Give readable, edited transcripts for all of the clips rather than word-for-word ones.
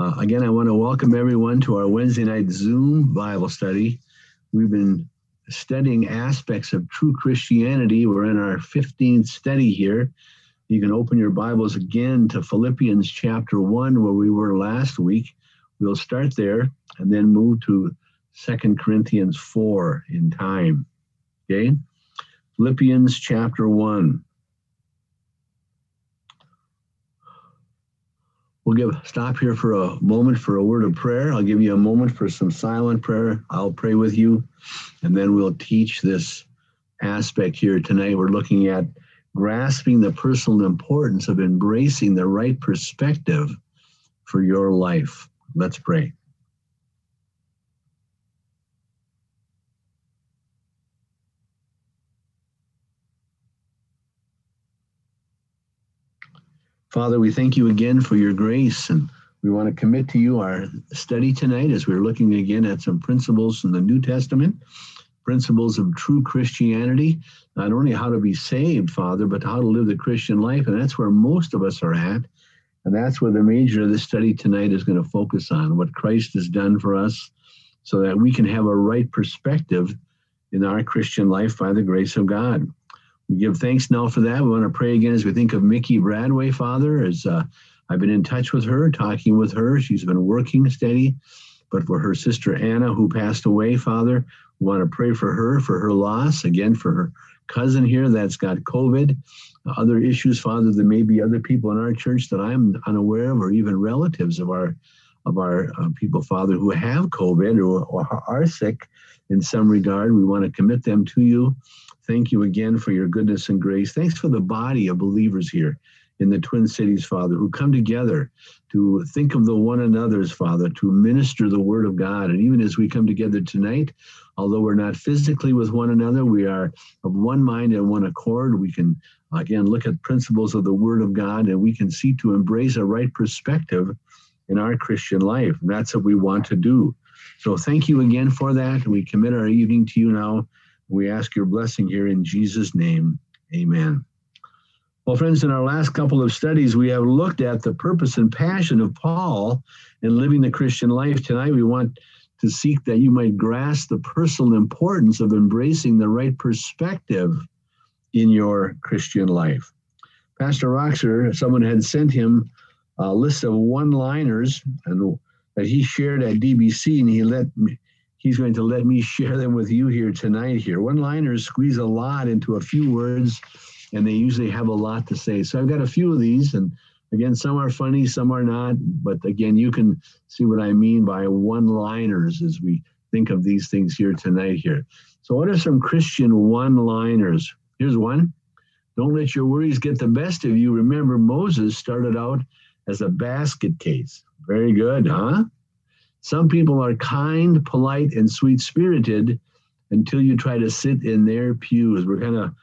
Again, I want to welcome everyone to our Wednesday night Zoom Bible study. We've been studying aspects of true Christianity. We're in our 15th study here. You can open your Bibles again to Philippians chapter 1, where we were last week. We'll start there and then move to 2 Corinthians 4 in time. Okay? Philippians chapter 1. We'll stop here for a moment for a word of prayer. I'll give you a moment for some silent prayer. I'll pray with you, and then we'll teach this aspect here tonight. We're looking at grasping the personal importance of embracing the right perspective for your life. Let's pray. Father, we thank you again for your grace, and we want to commit to you our study tonight as we're looking again at some principles from the New Testament, principles of true Christianity, not only how to be saved, Father, but how to live the Christian life, and that's where most of us are at, and that's where the major of the study tonight is going to focus on, what Christ has done for us so that we can have a right perspective in our Christian life by the grace of God. We give thanks now for that. We want to pray again as we think of Mickey Bradway, Father, as I've been in touch with her, talking with her. She's been working steady. But for her sister Anna, who passed away, Father, we want to pray for her loss. Again, for her cousin here that's got COVID. Other issues, Father, there may be other people in our church that I'm unaware of, or even relatives of our people, Father, who have COVID or are sick in some regard. We want to commit them to you. Thank you again for your goodness and grace. Thanks for the body of believers here in the Twin Cities, Father, who come together to think of the one another's, Father, to minister the word of God. And even as we come together tonight, although we're not physically with one another, we are of one mind and one accord. We can, again, look at principles of the word of God, and we can seek to embrace a right perspective in our Christian life. And that's what we want to do. So thank you again for that. We commit our evening to you now. We ask your blessing here in Jesus' name. Amen. Well, friends, in our last couple of studies, we have looked at the purpose and passion of Paul in living the Christian life. Tonight, we want to seek that you might grasp the personal importance of embracing the right perspective in your Christian life. Pastor Roxer, someone had sent him a list of one-liners that he shared at DBC, and he's going to let me share them with you here tonight here. One-liners squeeze a lot into a few words, and they usually have a lot to say. So I've got a few of these, and again, some are funny, some are not. But again, you can see what I mean by one-liners as we think of these things here tonight here. So what are some Christian one-liners? Here's one. Don't let your worries get the best of you. Remember, Moses started out as a basket case. Very good, huh? Some people are kind, polite, and sweet-spirited until you try to sit in their pews. We're kind of,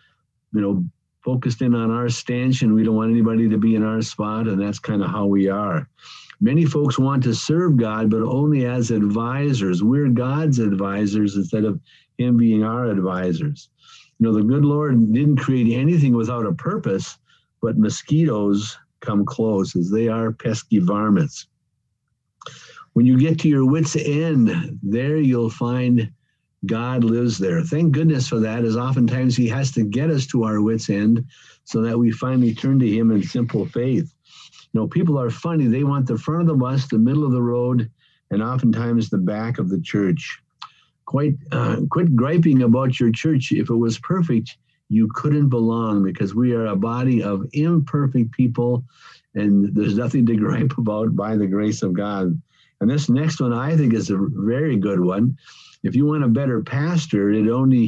focused in on our stanchion. We don't want anybody to be in our spot, and that's kind of how we are. Many folks want to serve God, but only as advisors. We're God's advisors instead of him being our advisors. The good Lord didn't create anything without a purpose, but mosquitoes come close, as they are pesky varmints. When you get to your wit's end, there you'll find God lives there. Thank goodness for that, as oftentimes he has to get us to our wit's end so that we finally turn to him in simple faith. People are funny. They want the front of the bus, the middle of the road, and oftentimes the back of the church. Quit griping about your church. If it was perfect, you couldn't belong, because we are a body of imperfect people, and there's nothing to gripe about by the grace of God. And this next one, I think, is a very good one. If you want a better pastor, it only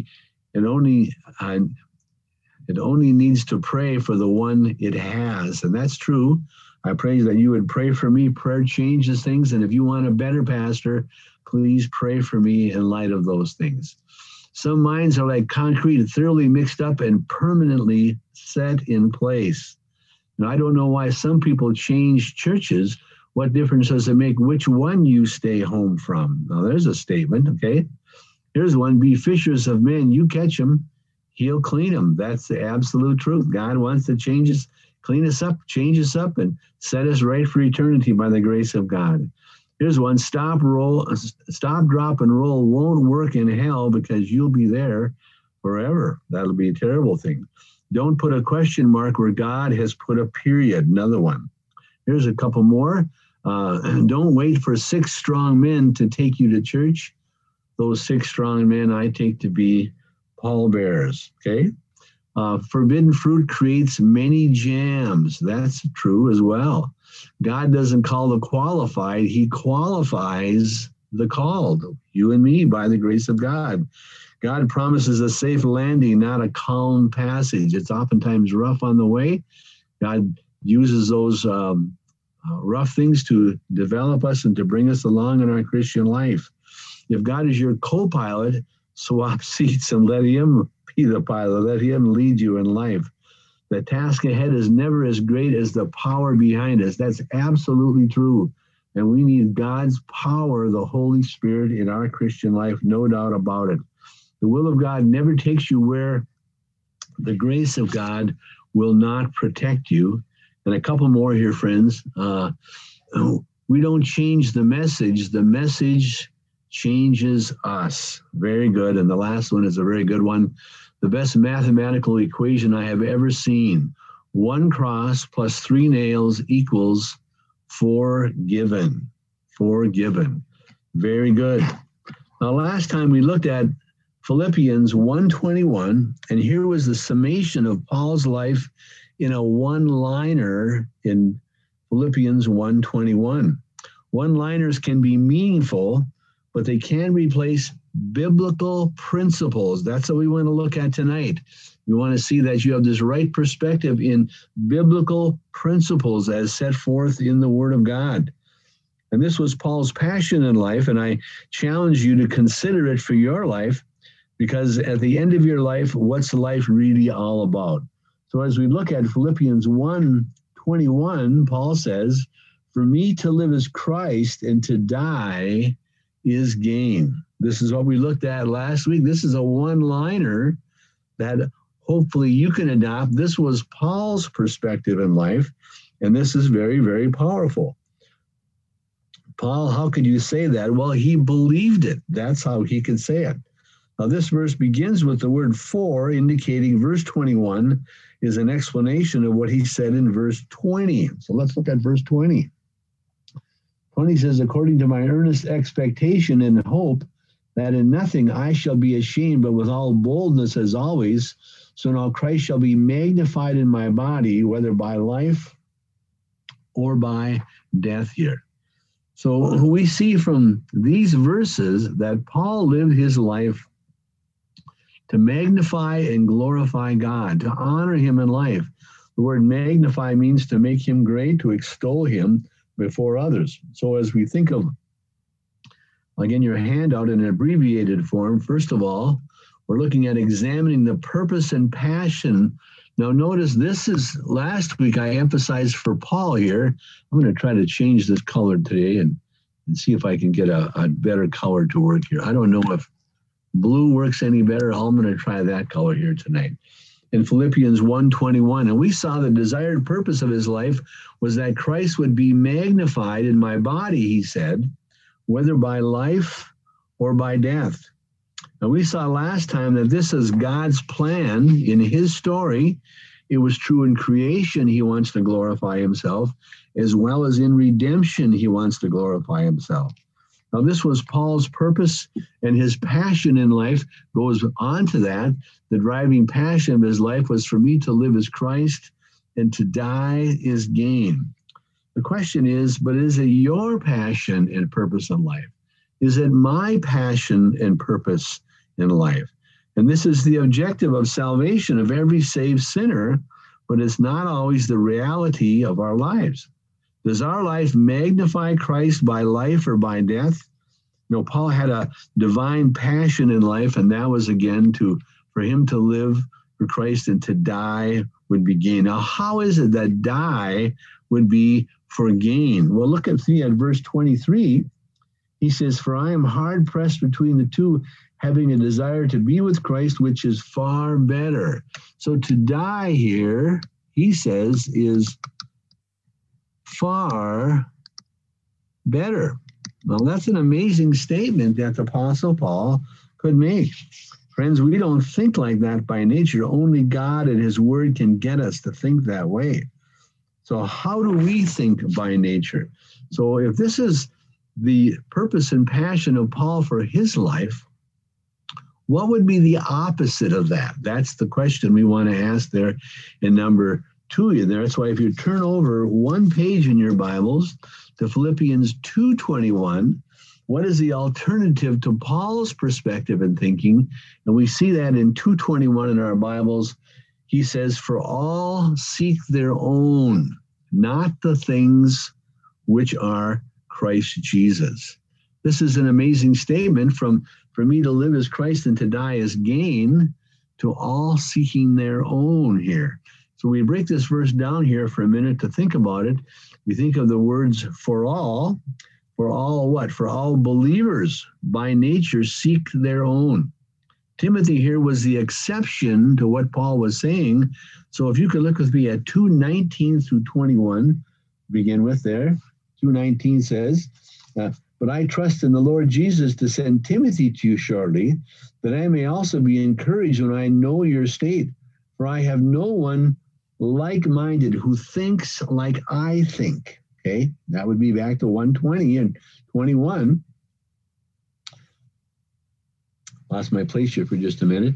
needs to pray for the one it has. And that's true. I pray that you would pray for me. Prayer changes things. And if you want a better pastor, please pray for me in light of those things. Some minds are like concrete, thoroughly mixed up and permanently set in place. Now, I don't know why some people change churches. What difference does it make which one you stay home from? Now, there's a statement, okay? Here's one. Be fishers of men. You catch them, he'll clean them. That's the absolute truth. God wants to change us, clean us up, change us up, and set us right for eternity by the grace of God. Here's one. Stop, drop, and roll won't work in hell because you'll be there forever. That'll be a terrible thing. Don't put a question mark where God has put a period. Another one. Here's a couple more. Don't wait for 6 strong men to take you to church. Those 6 strong men I take to be pallbearers. Okay. Forbidden fruit creates many jams. That's true as well. God doesn't call the qualified. He qualifies the called, you and me, by the grace of God. God promises a safe landing, not a calm passage. It's oftentimes rough on the way. God uses those rough things to develop us and to bring us along in our Christian life. If God is your co-pilot, swap seats and let him be the pilot. Let him lead you in life. The task ahead is never as great as the power behind us. That's absolutely true. And we need God's power, the Holy Spirit, in our Christian life, no doubt about it. The will of God never takes you where the grace of God will not protect you. And a couple more here, friends. We don't change the message changes us. Very good. And the last one is a very good one. The best mathematical equation I have ever seen. 1 cross plus 3 nails equals forgiven. Forgiven. Very good. Now, last time we looked at Philippians 1:21, and here was the summation of Paul's life in a one-liner in Philippians 1:21. One-liners can be meaningful, but they can replace biblical principles. That's what we want to look at tonight. We want to see that you have this right perspective in biblical principles as set forth in the Word of God. And this was Paul's passion in life, and I challenge you to consider it for your life, because at the end of your life, what's life really all about? So as we look at Philippians 1:21, Paul says, "For me to live is Christ, and to die is gain." This is what we looked at last week. This is a one-liner that hopefully you can adopt. This was Paul's perspective in life, and this is very, very powerful. Paul, how could you say that? Well, he believed it. That's how he could say it. Now, this verse begins with the word "for," indicating verse 21 is an explanation of what he said in verse 20. So let's look at verse 20. 20 says, "According to my earnest expectation and hope that in nothing I shall be ashamed, but with all boldness as always, so now Christ shall be magnified in my body, whether by life or by death" here. So we see from these verses that Paul lived his life to magnify and glorify God, to honor him in life. The word magnify means to make him great, to extol him before others. So as we think of, again, your handout in an abbreviated form, first of all, we're looking at examining the purpose and passion. Now notice this is, last week I emphasized for Paul here. I'm going to try to change this color today and see if I can get a better color to work here. I don't know if blue works any better. I'm going to try that color here tonight. In Philippians 1:21, and we saw the desired purpose of his life was that Christ would be magnified in my body, he said, whether by life or by death. Now, we saw last time that this is God's plan in his story. It was true in creation, he wants to glorify himself, as well as in redemption, he wants to glorify himself. Now, this was Paul's purpose, and his passion in life goes on to that. The driving passion of his life was, for me to live as Christ, and to die is gain. The question is, but is it your passion and purpose in life? Is it my passion and purpose in life? And this is the objective of salvation of every saved sinner, but it's not always the reality of our lives. Does our life magnify Christ by life or by death? You know, Paul had a divine passion in life, and that was, again, for him to live for Christ and to die would be gain. Now, how is it that die would be for gain? Well, look at verse 23. He says, "For I am hard pressed between the two, having a desire to be with Christ, which is far better." So to die here, he says, is far better. Well, that's an amazing statement that the Apostle Paul could make. Friends, we don't think like that by nature. Only God and his word can get us to think that way. So how do we think by nature? So if this is the purpose and passion of Paul for his life, what would be the opposite of that? That's the question we want to ask there in number 2. That's why if you turn over one page in your Bibles to Philippians 2:21, what is the alternative to Paul's perspective and thinking? And we see that in 2:21 in our Bibles. He says, "For all seek their own, not the things which are Christ Jesus." This is an amazing statement from "for me to live as Christ and to die as gain," to all seeking their own here. So we break this verse down here for a minute to think about it. We think of the words for all what? For all believers by nature seek their own. Timothy here was the exception to what Paul was saying. So if you could look with me at 2:19 through 21, begin with there. 2:19 says, "But I trust in the Lord Jesus to send Timothy to you shortly, that I may also be encouraged when I know your state. For I have no one like-minded who thinks like I think." Okay, that would be back to 1:20 and 21. Lost my place here for just a minute.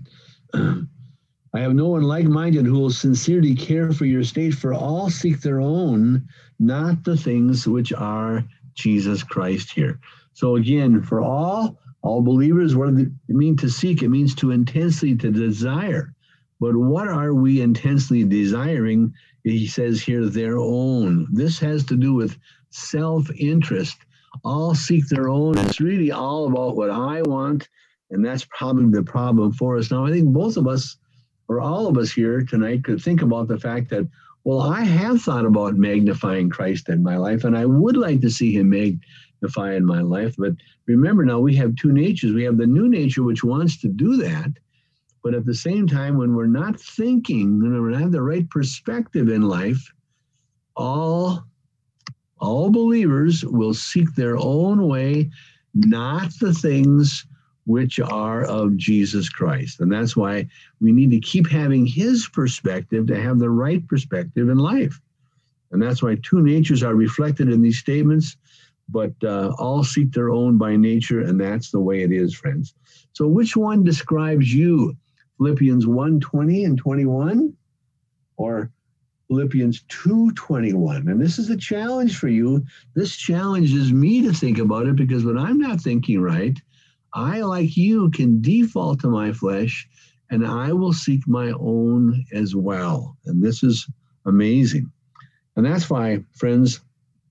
"I have no one like-minded who will sincerely care for your state, for all seek their own, not the things which are Jesus Christ" here. So again, for all believers, what does it mean to seek? It means to intensely to desire. But what are we intensely desiring? He says here, their own. This has to do with self-interest. All seek their own. It's really all about what I want, and that's probably the problem for us. Now, I think both of us, or all of us here tonight, could think about the fact that, well, I have thought about magnifying Christ in my life, and I would like to see him magnify in my life. But remember now, we have two natures. We have the new nature, which wants to do that. But at the same time, when we're not thinking, when we don't have the right perspective in life, all believers will seek their own way, not the things which are of Jesus Christ. And that's why we need to keep having his perspective to have the right perspective in life. And that's why two natures are reflected in these statements, but all seek their own by nature, and that's the way it is, friends. So which one describes you? Philippians 1:20 and 21, or Philippians 2:21? And this is a challenge for you. This challenges me to think about it, because when I'm not thinking right, I, like you, can default to my flesh, and I will seek my own as well. And this is amazing. And that's why, friends,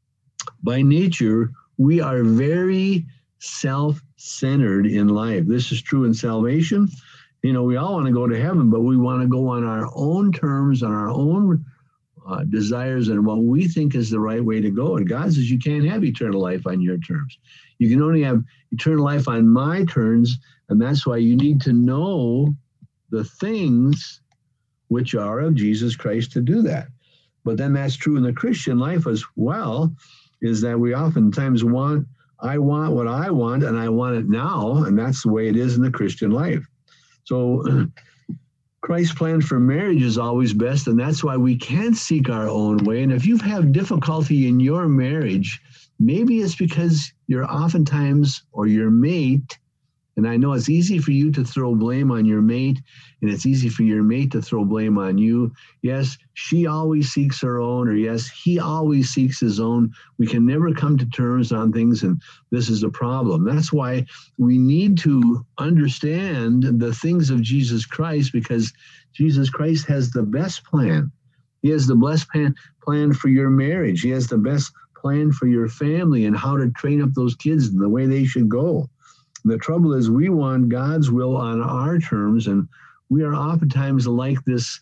by nature, we are very self-centered in life. This is true in salvation. You know, we all want to go to heaven, but we want to go on our own terms, on our own desires, and what we think is the right way to go. And God says you can't have eternal life on your terms. You can only have eternal life on my terms, and that's why you need to know the things which are of Jesus Christ to do that. But then that's true in the Christian life as well, is that we oftentimes I want what I want, and I want it now, and that's the way it is in the Christian life. So Christ's plan for marriage is always best, and that's why we can't seek our own way. And if you have difficulty in your marriage, maybe it's because you're oftentimes, or your mate, and I know it's easy for you to throw blame on your mate, and it's easy for your mate to throw blame on you. Yes, she always seeks her own, or yes, he always seeks his own. We can never come to terms on things, and this is a problem. That's why we need to understand the things of Jesus Christ, because Jesus Christ has the best plan. He has the best plan for your marriage. He has the best plan for your family and how to train up those kids in the way they should go. The trouble is we want God's will on our terms, and we are oftentimes like this,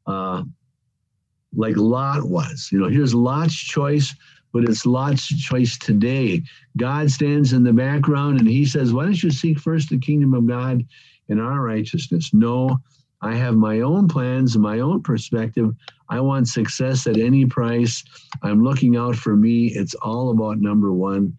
like Lot was. You know, here's Lot's choice, but it's Lot's choice today. God stands in the background, and he says, why don't you seek first the kingdom of God and our righteousness? No, I have my own plans, my own perspective. I want success at any price. I'm looking out for me. It's all about number one.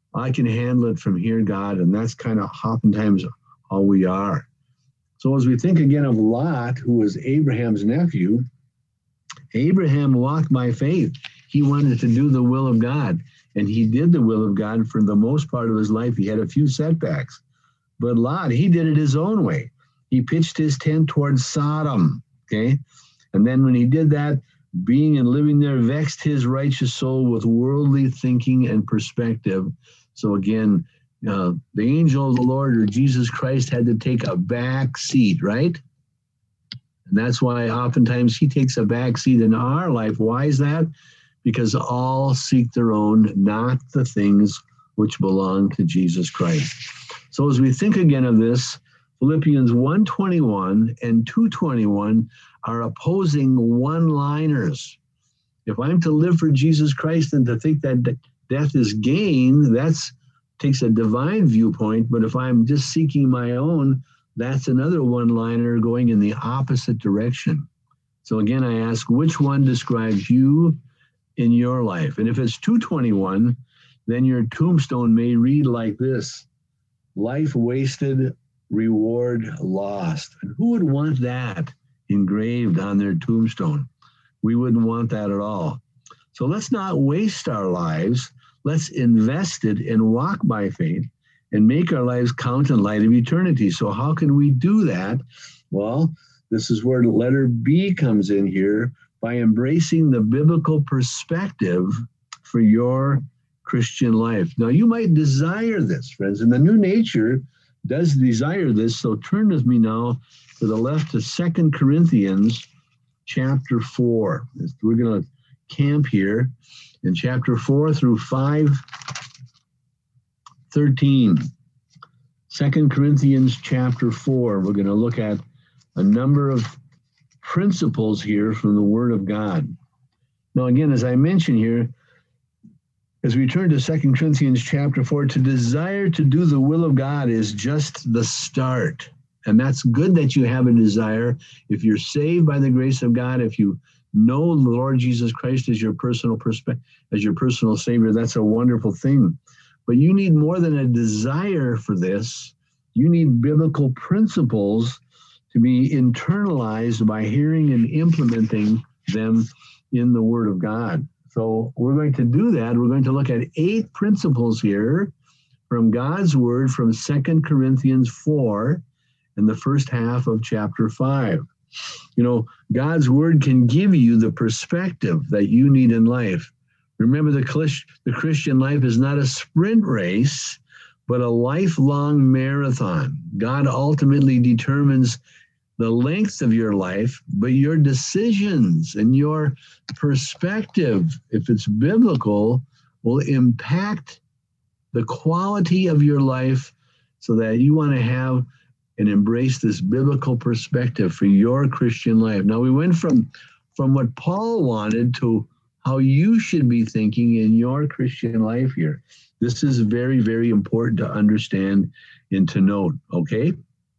I can handle it from here, God. And that's kind of oftentimes how we are. So as we think again of Lot, who was Abraham's nephew, Abraham walked by faith. He wanted to do the will of God, and he did the will of God for the most part of his life. He had a few setbacks. But Lot, he did it his own way. He pitched his tent towards Sodom, okay? And then when he did that, being and living there vexed his righteous soul with worldly thinking and perspective. So again, the angel of the Lord, or Jesus Christ, had to take a back seat, right? And that's why oftentimes he takes a back seat in our life. Why is that? Because all seek their own, not the things which belong to Jesus Christ. So as we think again of this, Philippians 1:21 and 2:21 are opposing one-liners. If I'm to live for Jesus Christ and to think that death is gain, that's takes a divine viewpoint. But if I'm just seeking my own, that's another one-liner going in the opposite direction. So again, I ask, which one describes you in your life? And if it's 2:21, then your tombstone may read like this: life wasted, reward lost. And who would want that engraved on their tombstone? We wouldn't want that at all. So let's not waste our lives. Let's invest it and walk by faith and make our lives count in light of eternity. So how can we do that? Well, this is where the letter B comes in here, by embracing the biblical perspective for your Christian life. Now, you might desire this, friends, and the new nature does desire this. So turn with me now to the left to 2 Corinthians chapter 4. We're going to camp here in chapter 4 through 5:13. 2 Corinthians chapter 4. We're going to look at a number of principles here from the Word of God. Now, again, as I mentioned here, as we turn to 2 Corinthians chapter 4, to desire to do the will of God is just the start. And that's good that you have a desire. If you're saved by the grace of God, if you know the Lord Jesus Christ as your personal Savior, that's a wonderful thing. But you need more than a desire for this. You need biblical principles to be internalized by hearing and implementing them in the Word of God. So we're going to do that. We're going to look at 8 principles here from God's Word from 2 Corinthians 4 and the first half of chapter 5. You know, God's Word can give you the perspective that you need in life. Remember, the Christian life is not a sprint race, but a lifelong marathon. God ultimately determines the length of your life, but your decisions and your perspective, if it's biblical, will impact the quality of your life, so that you want to have and embrace this biblical perspective for your Christian life. Now, we went from what Paul wanted to how you should be thinking in your Christian life here. This is very, very important to understand and to note, okay?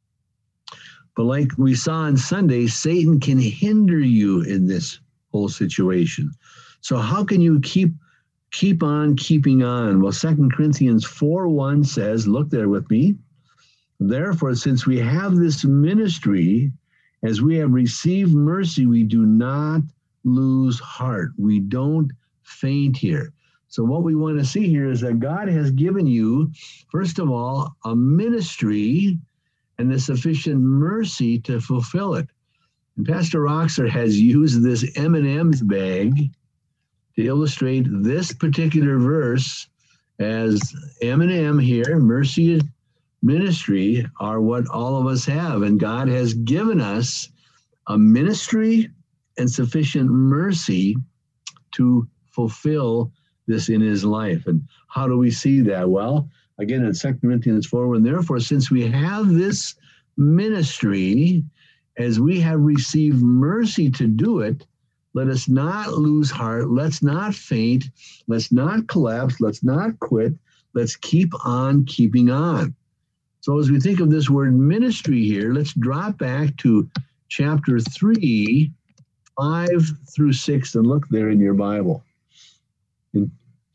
But like we saw on Sunday, Satan can hinder you in this whole situation. So how can you keep on keeping on? Well, 2 Corinthians 4:1 says, look there with me, therefore, since we have this ministry, as we have received mercy, we do not lose heart. We don't faint here. So what we want to see here is that God has given you, first of all, a ministry and the sufficient mercy to fulfill it. And Pastor Roxer has used this M&M's bag to illustrate this particular verse as M&M here, mercy, ministry, are what all of us have. And God has given us a ministry and sufficient mercy to fulfill this in his life. And how do we see that? Well, again, in 2 Corinthians 4, and therefore, since we have this ministry, as we have received mercy to do it, let us not lose heart. Let's not faint. Let's not collapse. Let's not quit. Let's keep on keeping on. So as we think of this word ministry here, let's drop back to chapter 3, 5 through 6, and look there in your Bible. In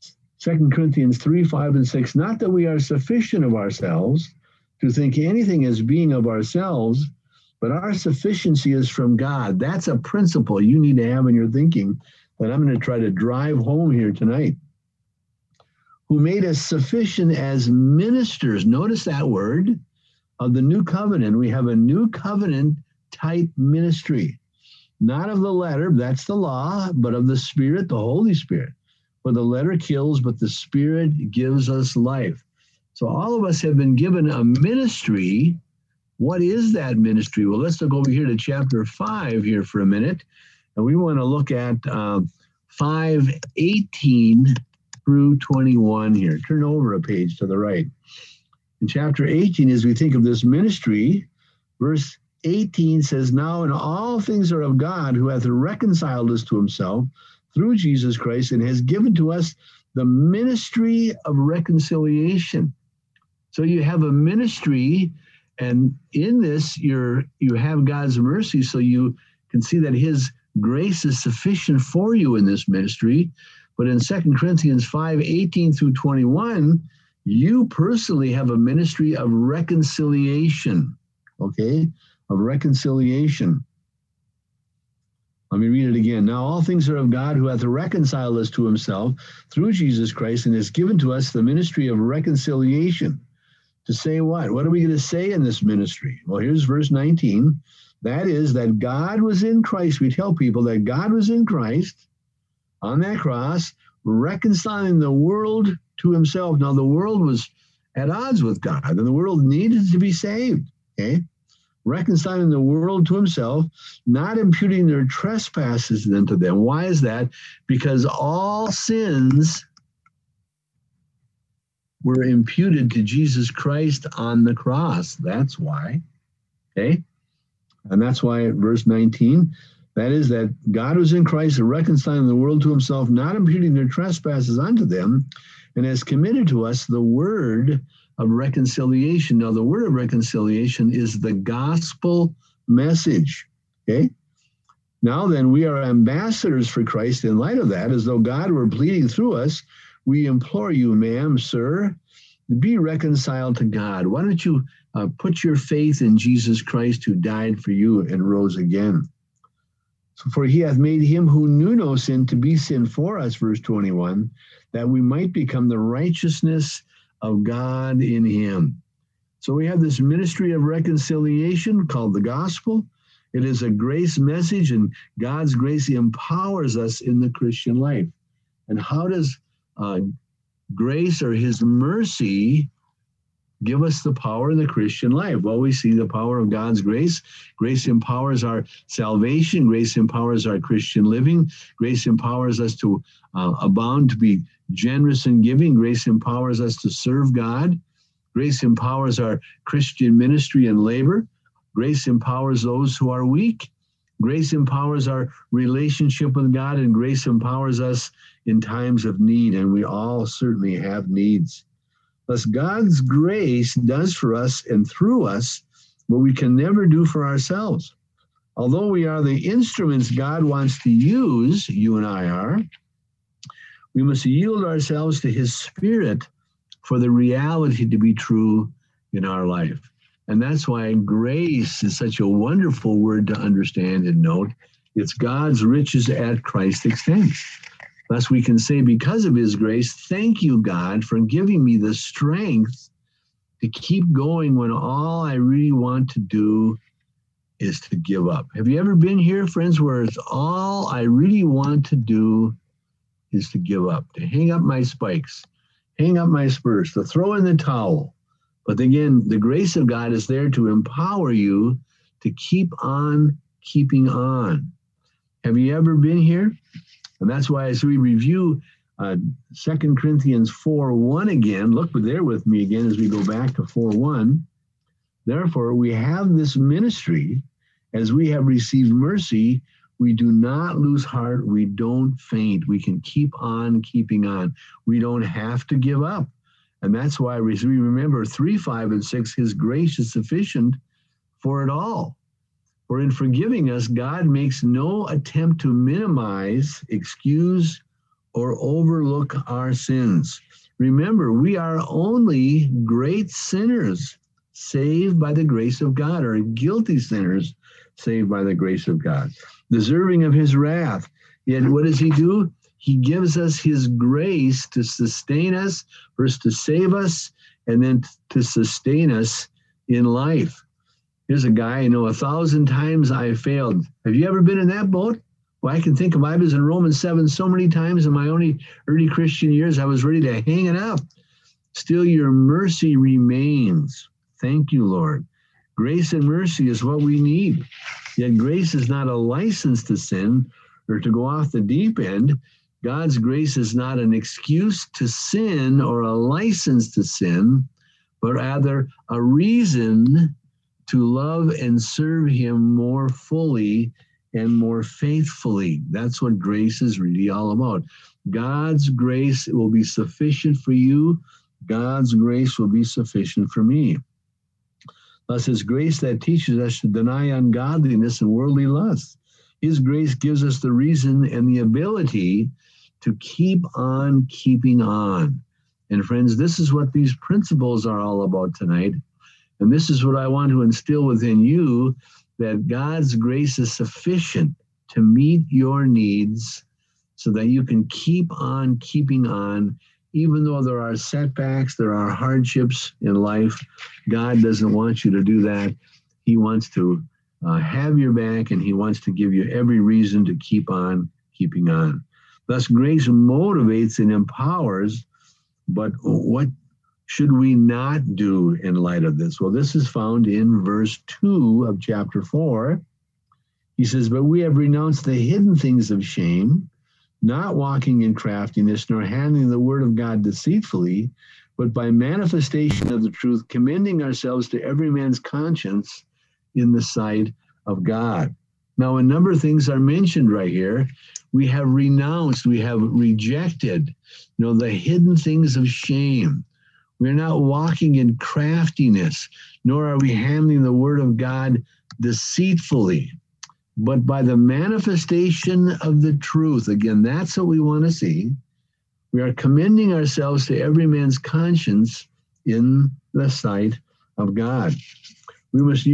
2 Corinthians 3, 5, and 6, not that we are sufficient of ourselves to think anything as being of ourselves, but our sufficiency is from God. That's a principle you need to have in your thinking that I'm going to try to drive home here tonight. Who made us sufficient as ministers, notice that word, of the new covenant. We have a new covenant type ministry, not of the letter, that's the law, but of the Spirit, the Holy Spirit. For the letter kills, but the Spirit gives us life. So all of us have been given a ministry. What is that ministry? Well, let's look over here to chapter 5 here for a minute. And we want to look at 5:18 through 21 here. Turn over a page to the right. In chapter 18, as we think of this ministry, verse 18 says, now in all things are of God, who hath reconciled us to himself through Jesus Christ, and has given to us the ministry of reconciliation. So you have a ministry, and in this you have God's mercy, so you can see that his grace is sufficient for you in this ministry. But in 2 Corinthians 5:18 through 21, you personally have a ministry of reconciliation, okay? Of reconciliation. Let me read it again. Now all things are of God, who hath reconciled us to himself through Jesus Christ, and has given to us the ministry of reconciliation. To say what? What are we going to say in this ministry? Well, here's verse 19. That is, that God was in Christ. We tell people that God was in Christ on that cross, reconciling the world to himself. Now, the world was at odds with God, and the world needed to be saved, okay? Reconciling the world to himself, not imputing their trespasses unto them. Why is that? Because all sins were imputed to Jesus Christ on the cross. That's why, okay? And that's why at verse 19, that is, that God was in Christ, reconciling the world to himself, not imputing their trespasses unto them, and has committed to us the word of reconciliation. Now, the word of reconciliation is the gospel message, okay? Now then, we are ambassadors for Christ. In light of that, as though God were pleading through us, we implore you, ma'am, sir, be reconciled to God. Why don't you put your faith in Jesus Christ, who died for you and rose again? So, for he hath made him who knew no sin to be sin for us, verse 21, that we might become the righteousness of God in him. So we have this ministry of reconciliation called the gospel. It is a grace message, and God's grace empowers us in the Christian life. And how does grace or his mercy give us the power in the Christian life? Well, we see the power of God's grace. Grace empowers our salvation. Grace empowers our Christian living. Grace empowers us to abound, to be generous in giving. Grace empowers us to serve God. Grace empowers our Christian ministry and labor. Grace empowers those who are weak. Grace empowers our relationship with God, and grace empowers us in times of need, and we all certainly have needs. Thus, God's grace does for us and through us what we can never do for ourselves. Although we are the instruments God wants to use, you and I are, we must yield ourselves to his Spirit for the reality to be true in our life. And that's why grace is such a wonderful word to understand and note. It's God's riches at Christ's expense. Thus we can say, because of his grace, thank you, God, for giving me the strength to keep going when all I really want to do is to give up. Have you ever been here, friends, where it's all I really want to do is to give up, to hang up my spikes, hang up my spurs, to throw in the towel? But again, the grace of God is there to empower you to keep on keeping on. Have you ever been here? And that's why as we review 2 Corinthians 4:1 again, look there with me again as we go back to 4:1. Therefore, we have this ministry, as we have received mercy, we do not lose heart, we don't faint, we can keep on keeping on. We don't have to give up. And that's why we remember 3, 5, and 6, his grace is sufficient for it all. For in forgiving us, God makes no attempt to minimize, excuse, or overlook our sins. Remember, we are only great sinners saved by the grace of God, or guilty sinners saved by the grace of God, deserving of his wrath. Yet what does he do? He gives us his grace to sustain us, first to save us, and then to sustain us in life. Here's a guy, 1,000 times I failed. Have you ever been in that boat? Well, I can think of, I was in Romans 7 so many times in my early Christian years, I was ready to hang it up. Still, your mercy remains. Thank you, Lord. Grace and mercy is what we need. Yet grace is not a license to sin or to go off the deep end. God's grace is not an excuse to sin or a license to sin, but rather a reason to love and serve him more fully and more faithfully. That's what grace is really all about. God's grace will be sufficient for you. God's grace will be sufficient for me. Thus, his grace that teaches us to deny ungodliness and worldly lust. His grace gives us the reason and the ability to keep on keeping on. And friends, this is what these principles are all about tonight. And this is what I want to instill within you, that God's grace is sufficient to meet your needs so that you can keep on keeping on. Even though there are setbacks, there are hardships in life, God doesn't want you to do that. He wants to have your back, and he wants to give you every reason to keep on keeping on. Thus, grace motivates and empowers, but what should we not do in light of this? Well, this is found in verse 2 of chapter 4. He says, but we have renounced the hidden things of shame, not walking in craftiness, nor handling the word of God deceitfully, but by manifestation of the truth, commending ourselves to every man's conscience in the sight of God. Now, a number of things are mentioned right here. We have renounced, we have rejected, the hidden things of shame. We're not walking in craftiness, nor are we handling the word of God deceitfully, but by the manifestation of the truth. Again, that's what we want to see. We are commending ourselves to every man's conscience in the sight of God. We must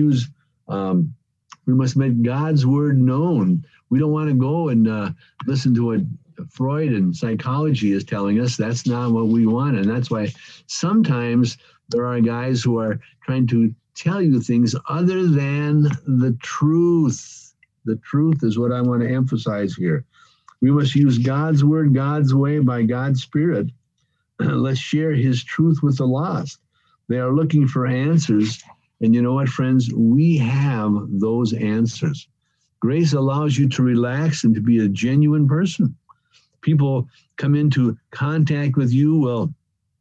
we must make God's word known. We don't want to go and listen to what Freud and psychology is telling us. That's not what we want. And that's why sometimes there are guys who are trying to tell you things other than the truth. The truth is what I want to emphasize here. We must use God's word, God's way, by God's Spirit. Let's share his truth with the lost. They are looking for answers. And you know what, friends? We have those answers. Grace allows you to relax and to be a genuine person. People come into contact with you will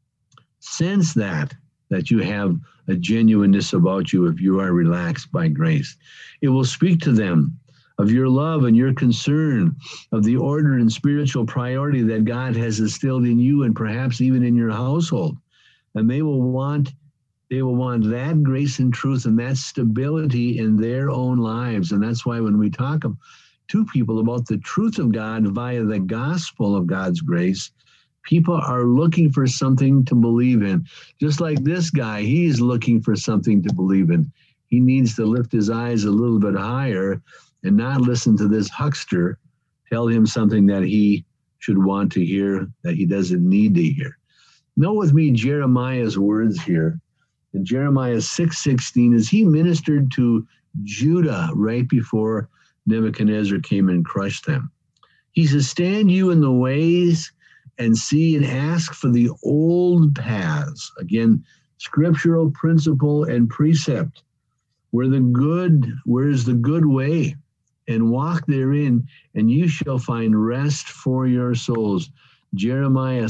sense that you have a genuineness about you if you are relaxed by grace. It will speak to them of your love and your concern, of the order and spiritual priority that God has instilled in you and perhaps even in your household. And they will want that grace and truth and that stability in their own lives. And that's why when we talk to people about the truth of God via the gospel of God's grace, people are looking for something to believe in. Just like this guy, he's looking for something to believe in. He needs to lift his eyes a little bit higher and not listen to this huckster tell him something that he should want to hear, that he doesn't need to hear. Note with me Jeremiah's words here. In Jeremiah 6:16, as he ministered to Judah right before Nebuchadnezzar came and crushed them. He says, stand you in the ways and see and ask for the old paths. Again, scriptural principle and precept. Where is the good way? And walk therein, and you shall find rest for your souls. Jeremiah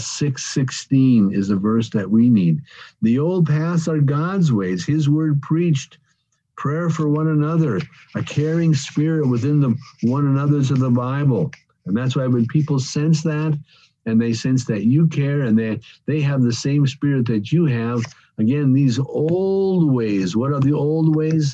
6:16 is a verse that we need. The old paths are God's ways, his word preached, prayer for one another, a caring spirit within the one another's of the Bible. And that's why when people sense that, and they sense that you care, and they have the same spirit that you have, again, these old ways, what are the old ways?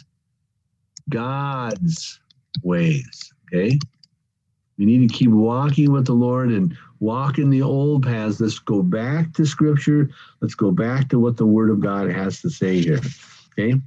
God's ways, okay? We need to keep walking with the Lord and walk in the old paths. Let's go back to Scripture. Let's go back to what the Word of God has to say here. Okay?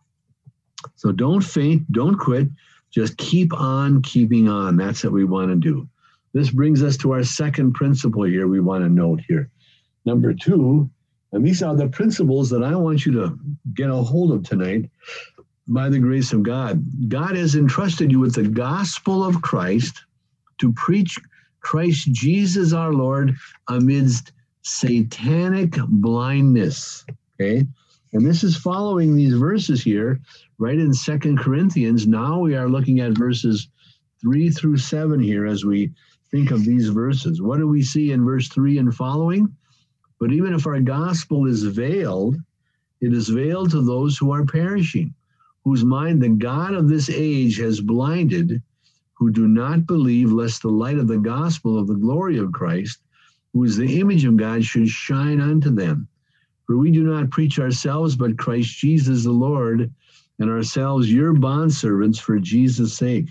So don't faint, don't quit. Just keep on keeping on. That's what we want to do. This brings us to our second principle here we want to note here. Number 2, and these are the principles that I want you to get a hold of tonight by the grace of God. God has entrusted you with the gospel of Christ to preach Christ Jesus our Lord amidst satanic blindness. Okay? And this is following these verses here, right in 2 Corinthians. Now we are looking at verses 3 through 7 here as we think of these verses. What do we see in verse 3 and following? But even if our gospel is veiled, it is veiled to those who are perishing, whose mind the God of this age has blinded, who do not believe, lest the light of the gospel of the glory of Christ, who is the image of God, should shine unto them. For we do not preach ourselves, but Christ Jesus the Lord, and ourselves your bondservants for Jesus' sake.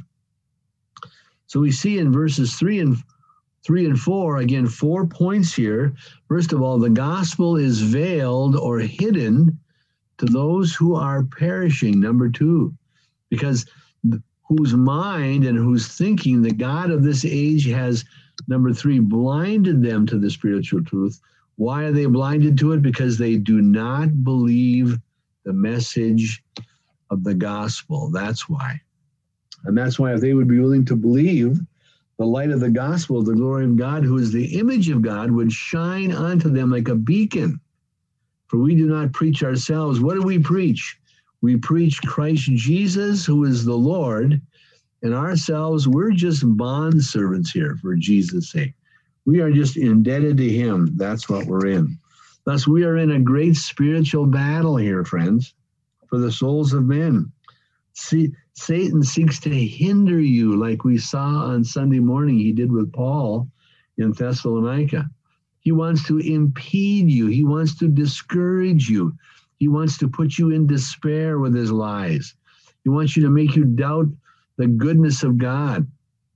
So we see in verses 3 and 4, again, 4 points here. First of all, the gospel is veiled or hidden to those who are perishing. Number 2, because whose mind and whose thinking the God of this age has, number 3, blinded them to the spiritual truth. Why are they blinded to it? Because they do not believe the message of the gospel. That's why. And that's why if they would be willing to believe, the light of the gospel, the glory of God, who is the image of God, would shine onto them like a beacon. For we do not preach ourselves. What do we preach? We preach Christ Jesus, who is the Lord, and ourselves, we're just bondservants here for Jesus' sake. We are just indebted to him. That's what we're in. Thus, we are in a great spiritual battle here, friends, for the souls of men. See, Satan seeks to hinder you, like we saw on Sunday morning he did with Paul in Thessalonica. He wants to impede you. He wants to discourage you. He wants to put you in despair with his lies. He wants you to make you doubt the goodness of God.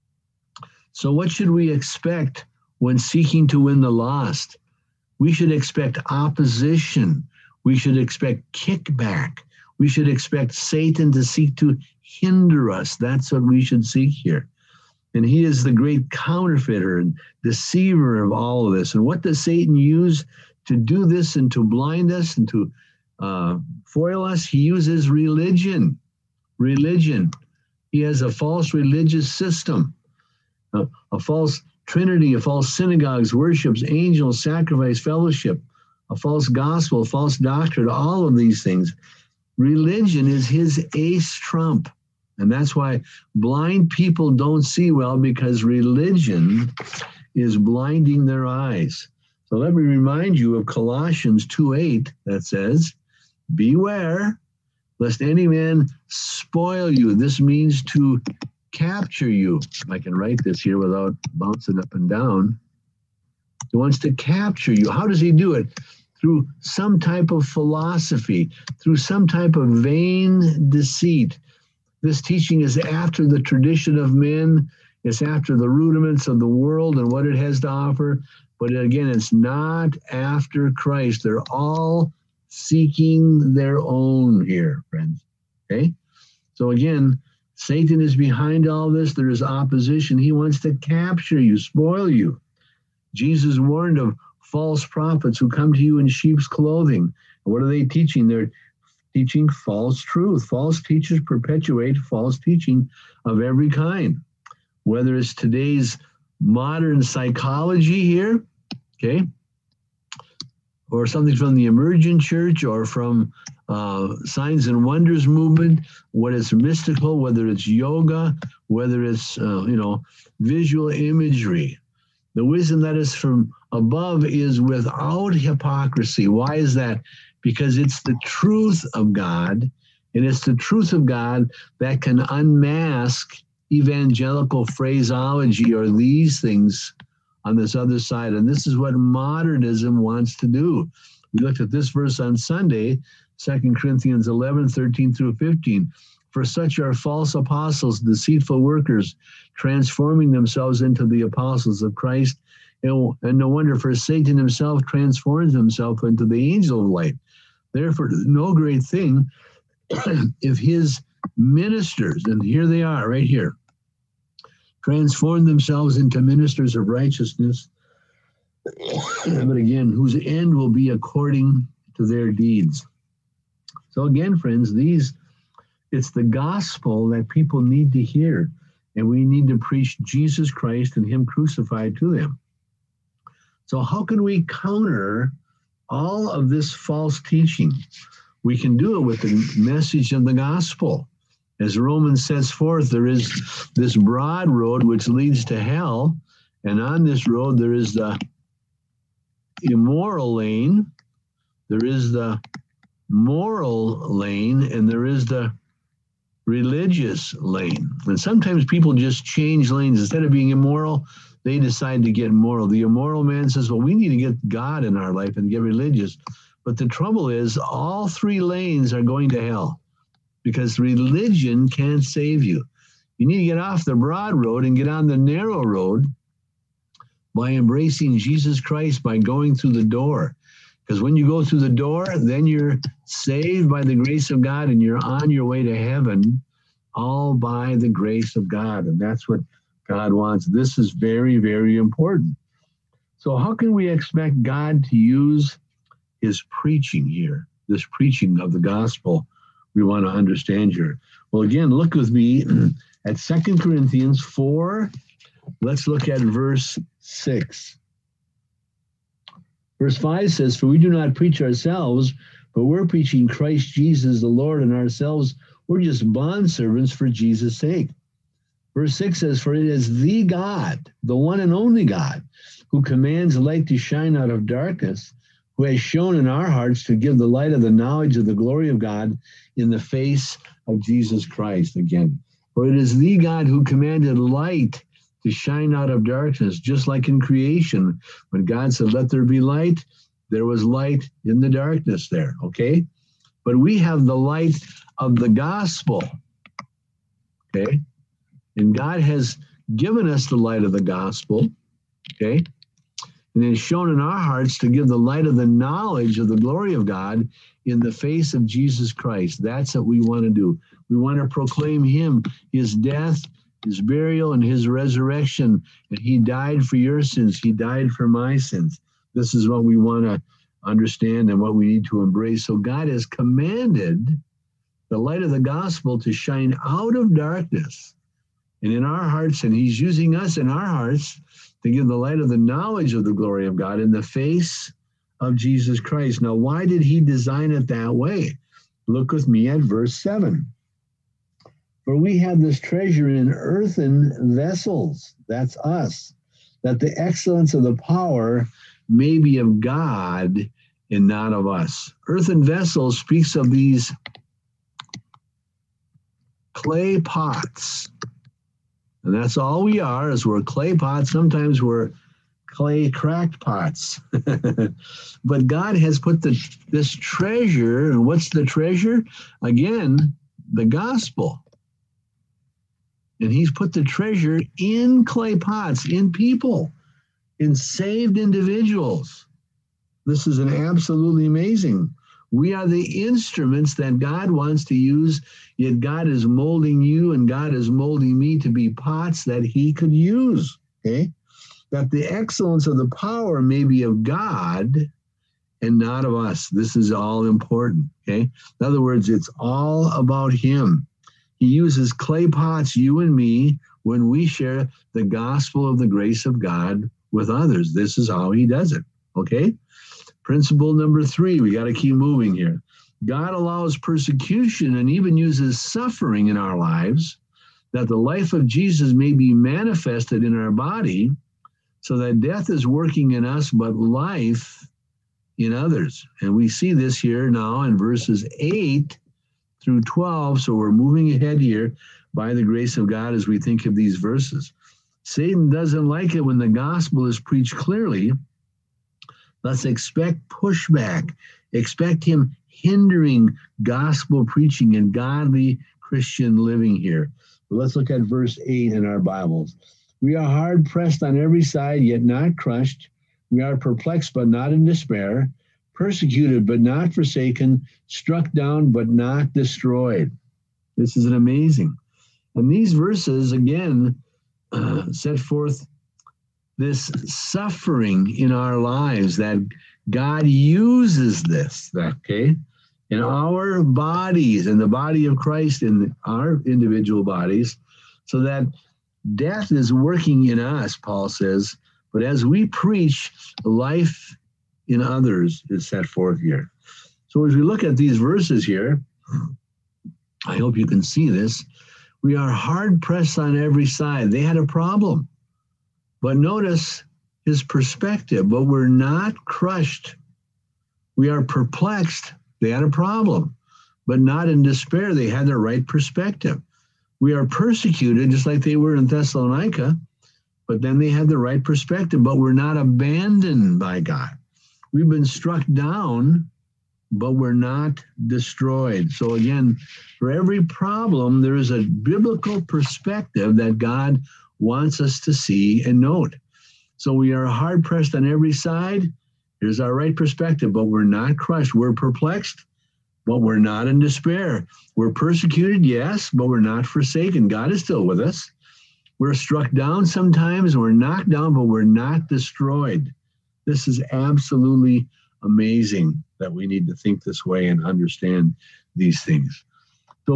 So what should we expect when seeking to win the lost? We should expect opposition. We should expect kickback. We should expect Satan to seek to hinder us. That's what we should seek here. And he is the great counterfeiter and deceiver of all of this. And what does Satan use to do this and to blind us and to foil us? He uses religion. Religion. He has a false religious system, a false trinity, a false synagogues, worships, angels, sacrifice, fellowship, a false gospel, a false doctrine, all of these things. Religion is his ace trump. And that's why blind people don't see well, because religion is blinding their eyes. So let me remind you of Colossians 2:8 that says, beware lest any man spoil you. This means to capture you. If I can write this here without bouncing up and down. He wants to capture you. How does he do it? Through some type of philosophy, through some type of vain deceit. This teaching is after the tradition of men. It's after the rudiments of the world and what it has to offer. But again, it's not after Christ. They're all seeking their own here, friends. Okay? So again, Satan is behind all this. There is opposition. He wants to capture you, spoil you. Jesus warned of false prophets who come to you in sheep's clothing. And what are they teaching? They're teaching false truth. False teachers perpetuate false teaching of every kind. Whether it's today's modern psychology here, okay, or something from the emergent church, or from signs and wonders movement, what is mystical, whether it's yoga, whether it's visual imagery. The wisdom that is from above is without hypocrisy. Why is that? Because it's the truth of God, and it's the truth of God that can unmask evangelical phraseology or these things on this other side. And this is what modernism wants to do. We looked at this verse on Sunday, 2 Corinthians 11, 13 through 15. For such are false apostles, deceitful workers, transforming themselves into the apostles of Christ. And no wonder, for Satan himself transforms himself into the angel of light. Therefore, no great thing if his ministers, and here they are right here, transform themselves into ministers of righteousness, but again, whose end will be according to their deeds. So again, friends, it's the gospel that people need to hear, and we need to preach Jesus Christ and him crucified to them. So how can we counter all of this false teaching? We can do it with the message of the gospel. As Romans sets forth, there is this broad road which leads to hell, and on this road there is the immoral lane, there is the moral lane, and there is the religious lane. And sometimes people just change lanes. Instead of being immoral, they decide to get moral. The immoral man says, well, we need to get God in our life and get religious. But the trouble is, all three lanes are going to hell because religion can't save you. You need to get off the broad road and get on the narrow road by embracing Jesus Christ, by going through the door. Because when you go through the door, then you're saved by the grace of God and you're on your way to heaven, all by the grace of God. And that's what God wants. This is very, very important. So how can we expect God to use his preaching here, this preaching of the gospel we want to understand here? Well, again, look with me at 2 Corinthians 4. Let's look at verse 6. Verse 5 says, for we do not preach ourselves, but we're preaching Christ Jesus the Lord, and ourselves, we're just bondservants for Jesus' sake. Verse 6 says, for it is the God, the one and only God, who commands light to shine out of darkness, who has shown in our hearts to give the light of the knowledge of the glory of God in the face of Jesus Christ. Again, for it is the God who commanded light to shine out of darkness, just like in creation. When God said, let there be light, there was light in the darkness there, okay? But we have the light of the gospel, okay? And God has given us the light of the gospel, okay? And it's shown in our hearts to give the light of the knowledge of the glory of God in the face of Jesus Christ. That's what we want to do. We want to proclaim him, his death, his burial, and his resurrection. And he died for your sins. He died for my sins. This is what we want to understand and what we need to embrace. So God has commanded the light of the gospel to shine out of darkness and in our hearts, and he's using us in our hearts to give the light of the knowledge of the glory of God in the face of Jesus Christ. Now, why did he design it that way? Look with me at verse 7. For we have this treasure in earthen vessels, that's us, that the excellence of the power may be of God and not of us. Earthen vessels speaks of these clay pots. And that's all we are, is we're clay pots. Sometimes we're clay cracked pots. But God has put this treasure, and what's the treasure? Again, the gospel. And he's put the treasure in clay pots, in people, in saved individuals. This is an absolutely amazing. We are the instruments that God wants to use, yet God is molding you and God is molding me to be pots that he could use, okay? That the excellence of the power may be of God and not of us. This is all important, okay? In other words, it's all about him. He uses clay pots, you and me, when we share the gospel of the grace of God with others. This is how he does it, okay? Principle number 3, we got to keep moving here. God allows persecution and even uses suffering in our lives that the life of Jesus may be manifested in our body, so that death is working in us, but life in others. And we see this here now in verses 8 through 12. So we're moving ahead here by the grace of God as we think of these verses. Satan doesn't like it when the gospel is preached clearly. Let's expect pushback. Expect him hindering gospel preaching and godly Christian living here. But let's look at verse 8 in our Bibles. We are hard pressed on every side, yet not crushed. We are perplexed, but not in despair. Persecuted, but not forsaken. Struck down, but not destroyed. This is an amazing. And these verses, again, set forth this suffering in our lives, that God uses this, okay, in our bodies, in the body of Christ, in our individual bodies, so that death is working in us, Paul says, but as we preach, life in others is set forth here. So as we look at these verses here, I hope you can see this. We are hard pressed on every side. They had a problem. But notice his perspective, but we're not crushed. We are perplexed. They had a problem, but not in despair. They had the right perspective. We are persecuted, just like they were in Thessalonica, but then they had the right perspective, but we're not abandoned by God. We've been struck down, but we're not destroyed. So again, for every problem, there is a biblical perspective that God wants us to see and note. So we are hard pressed on every side. Here's our right perspective, but we're not crushed. We're perplexed, but we're not in despair. We're persecuted, yes, but we're not forsaken. God is still with us. We're struck down sometimes. We're knocked down, but we're not destroyed. This is absolutely amazing that we need to think this way and understand these things. So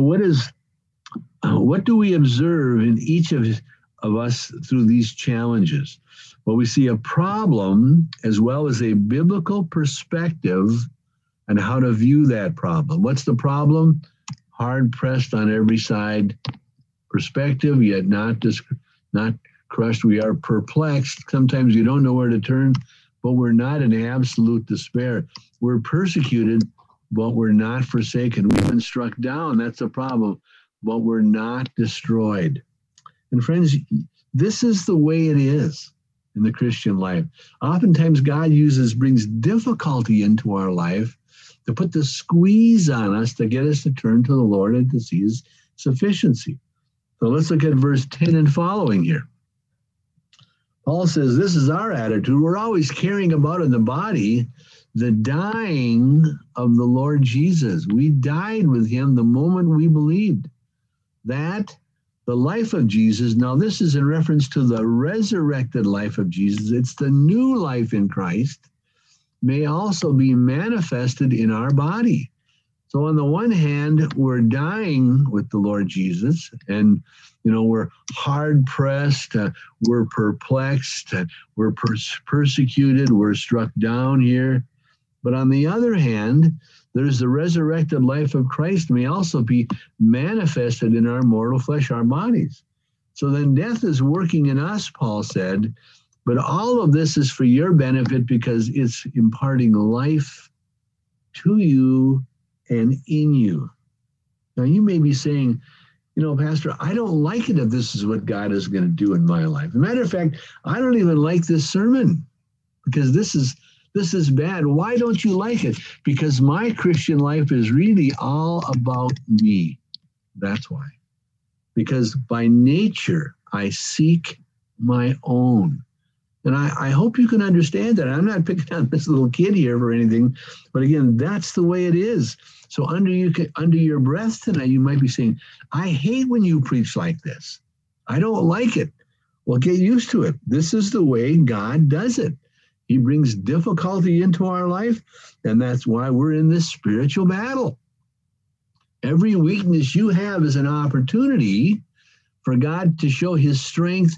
what do we observe in each of us through these challenges? Well, we see a problem as well as a biblical perspective on how to view that problem. What's the problem? Hard pressed on every side, perspective, yet not crushed. We are perplexed. Sometimes you don't know where to turn, but we're not in absolute despair. We're persecuted, but we're not forsaken. We've been struck down. That's a problem, but we're not destroyed. And friends, this is the way it is in the Christian life. Oftentimes God brings difficulty into our life to put the squeeze on us to get us to turn to the Lord and to see his sufficiency. So let's look at verse 10 and following here. Paul says, this is our attitude. We're always carrying about in the body the dying of the Lord Jesus. We died with him the moment we believed that the life of Jesus, now this is in reference to the resurrected life of Jesus. It's the new life in Christ, may also be manifested in our body. So on the one hand, we're dying with the Lord Jesus, and we're hard pressed, we're perplexed, we're persecuted, we're struck down here. But on the other hand, there's the resurrected life of Christ may also be manifested in our mortal flesh, our bodies. So then death is working in us, Paul said, but all of this is for your benefit because it's imparting life to you and in you. Now you may be saying, Pastor, I don't like it if this is what God is going to do in my life. As a matter of fact, I don't even like this sermon because this is bad. Why don't you like it? Because my Christian life is really all about me. That's why. Because by nature, I seek my own. And I hope you can understand that. I'm not picking on this little kid here for anything, but again, that's the way it is. So under your breath tonight, you might be saying, I hate when you preach like this. I don't like it. Well, get used to it. This is the way God does it. He brings difficulty into our life, and that's why we're in this spiritual battle. Every weakness you have is an opportunity for God to show his strength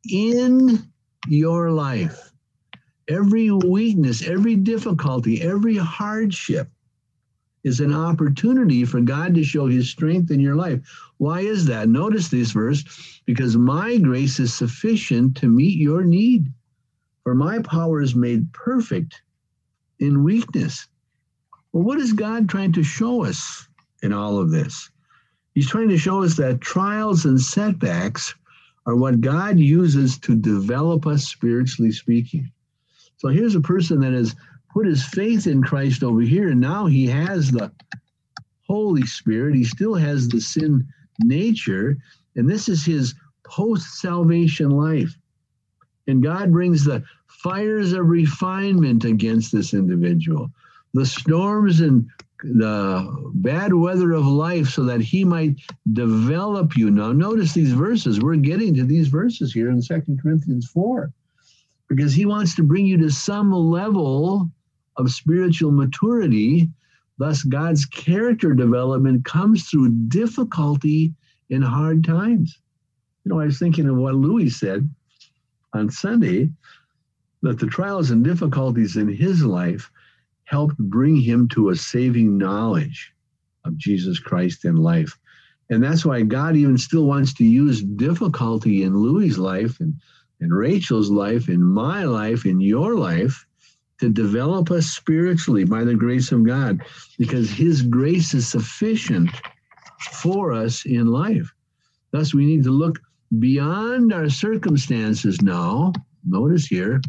in your life. Every weakness, every difficulty, every hardship is an opportunity for God to show his strength in your life. Why is that? Notice this verse, because my grace is sufficient to meet your need. For my power is made perfect in weakness. Well, what is God trying to show us in all of this? He's trying to show us that trials and setbacks are what God uses to develop us spiritually speaking. So here's a person that has put his faith in Christ over here, and now he has the Holy Spirit. He still has the sin nature, and this is his post-salvation life. And God brings the fires of refinement against this individual, the storms and the bad weather of life, so that he might develop you. Now, notice these verses. We're getting to these verses here in 2 Corinthians 4, because he wants to bring you to some level of spiritual maturity. Thus, God's character development comes through difficulty in hard times. I was thinking of what Louis said on Sunday, that the trials and difficulties in his life helped bring him to a saving knowledge of Jesus Christ in life. And that's why God even still wants to use difficulty in Louis' life and Rachel's life, in my life, in your life, to develop us spiritually by the grace of God, because his grace is sufficient for us in life. Thus, we need to look beyond our circumstances now, notice here,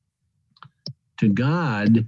to God,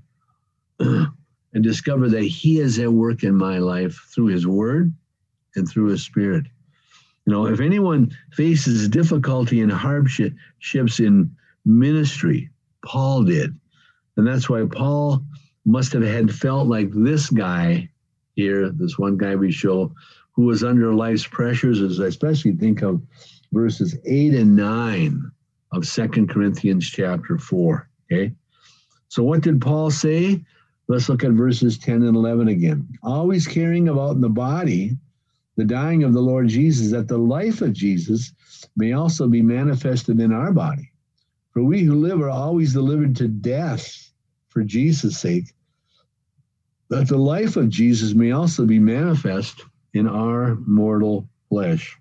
and discover that he is at work in my life through his word and through his spirit. If anyone faces difficulty and hardships in ministry, Paul did. And that's why Paul must have had felt like this guy here, this one guy we show, who was under life's pressures, as I especially think of verses 8 and 9 of 2 Corinthians chapter 4. Okay. So what did Paul say? Let's look at verses 10 and 11 again. Always carrying about in the body the dying of the Lord Jesus, that the life of Jesus may also be manifested in our body. For we who live are always delivered to death for Jesus' sake, that the life of Jesus may also be manifest in our mortal flesh.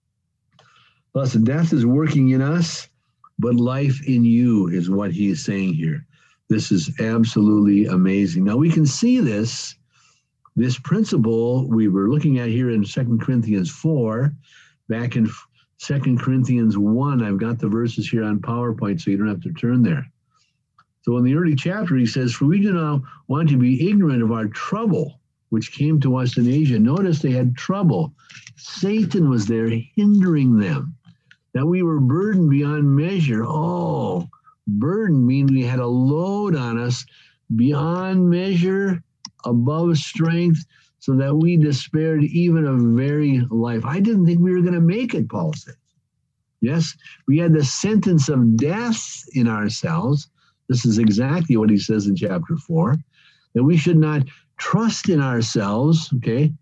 Thus, death is working in us, but life in you is what he is saying here. This is absolutely amazing. Now, we can see this principle we were looking at here in 2 Corinthians 4, back in 2 Corinthians 1. I've got the verses here on PowerPoint, so you don't have to turn there. So in the early chapter, he says, for we do not want to be ignorant of our trouble, which came to us in Asia. Notice they had trouble. Satan was there hindering them, that we were burdened beyond measure. Oh, burden means we had a load on us beyond measure, above strength, so that we despaired even of very life. I didn't think we were going to make it, Paul says. Yes, we had the sentence of death in ourselves. This is exactly what he says in chapter 4, that we should not trust in ourselves, okay,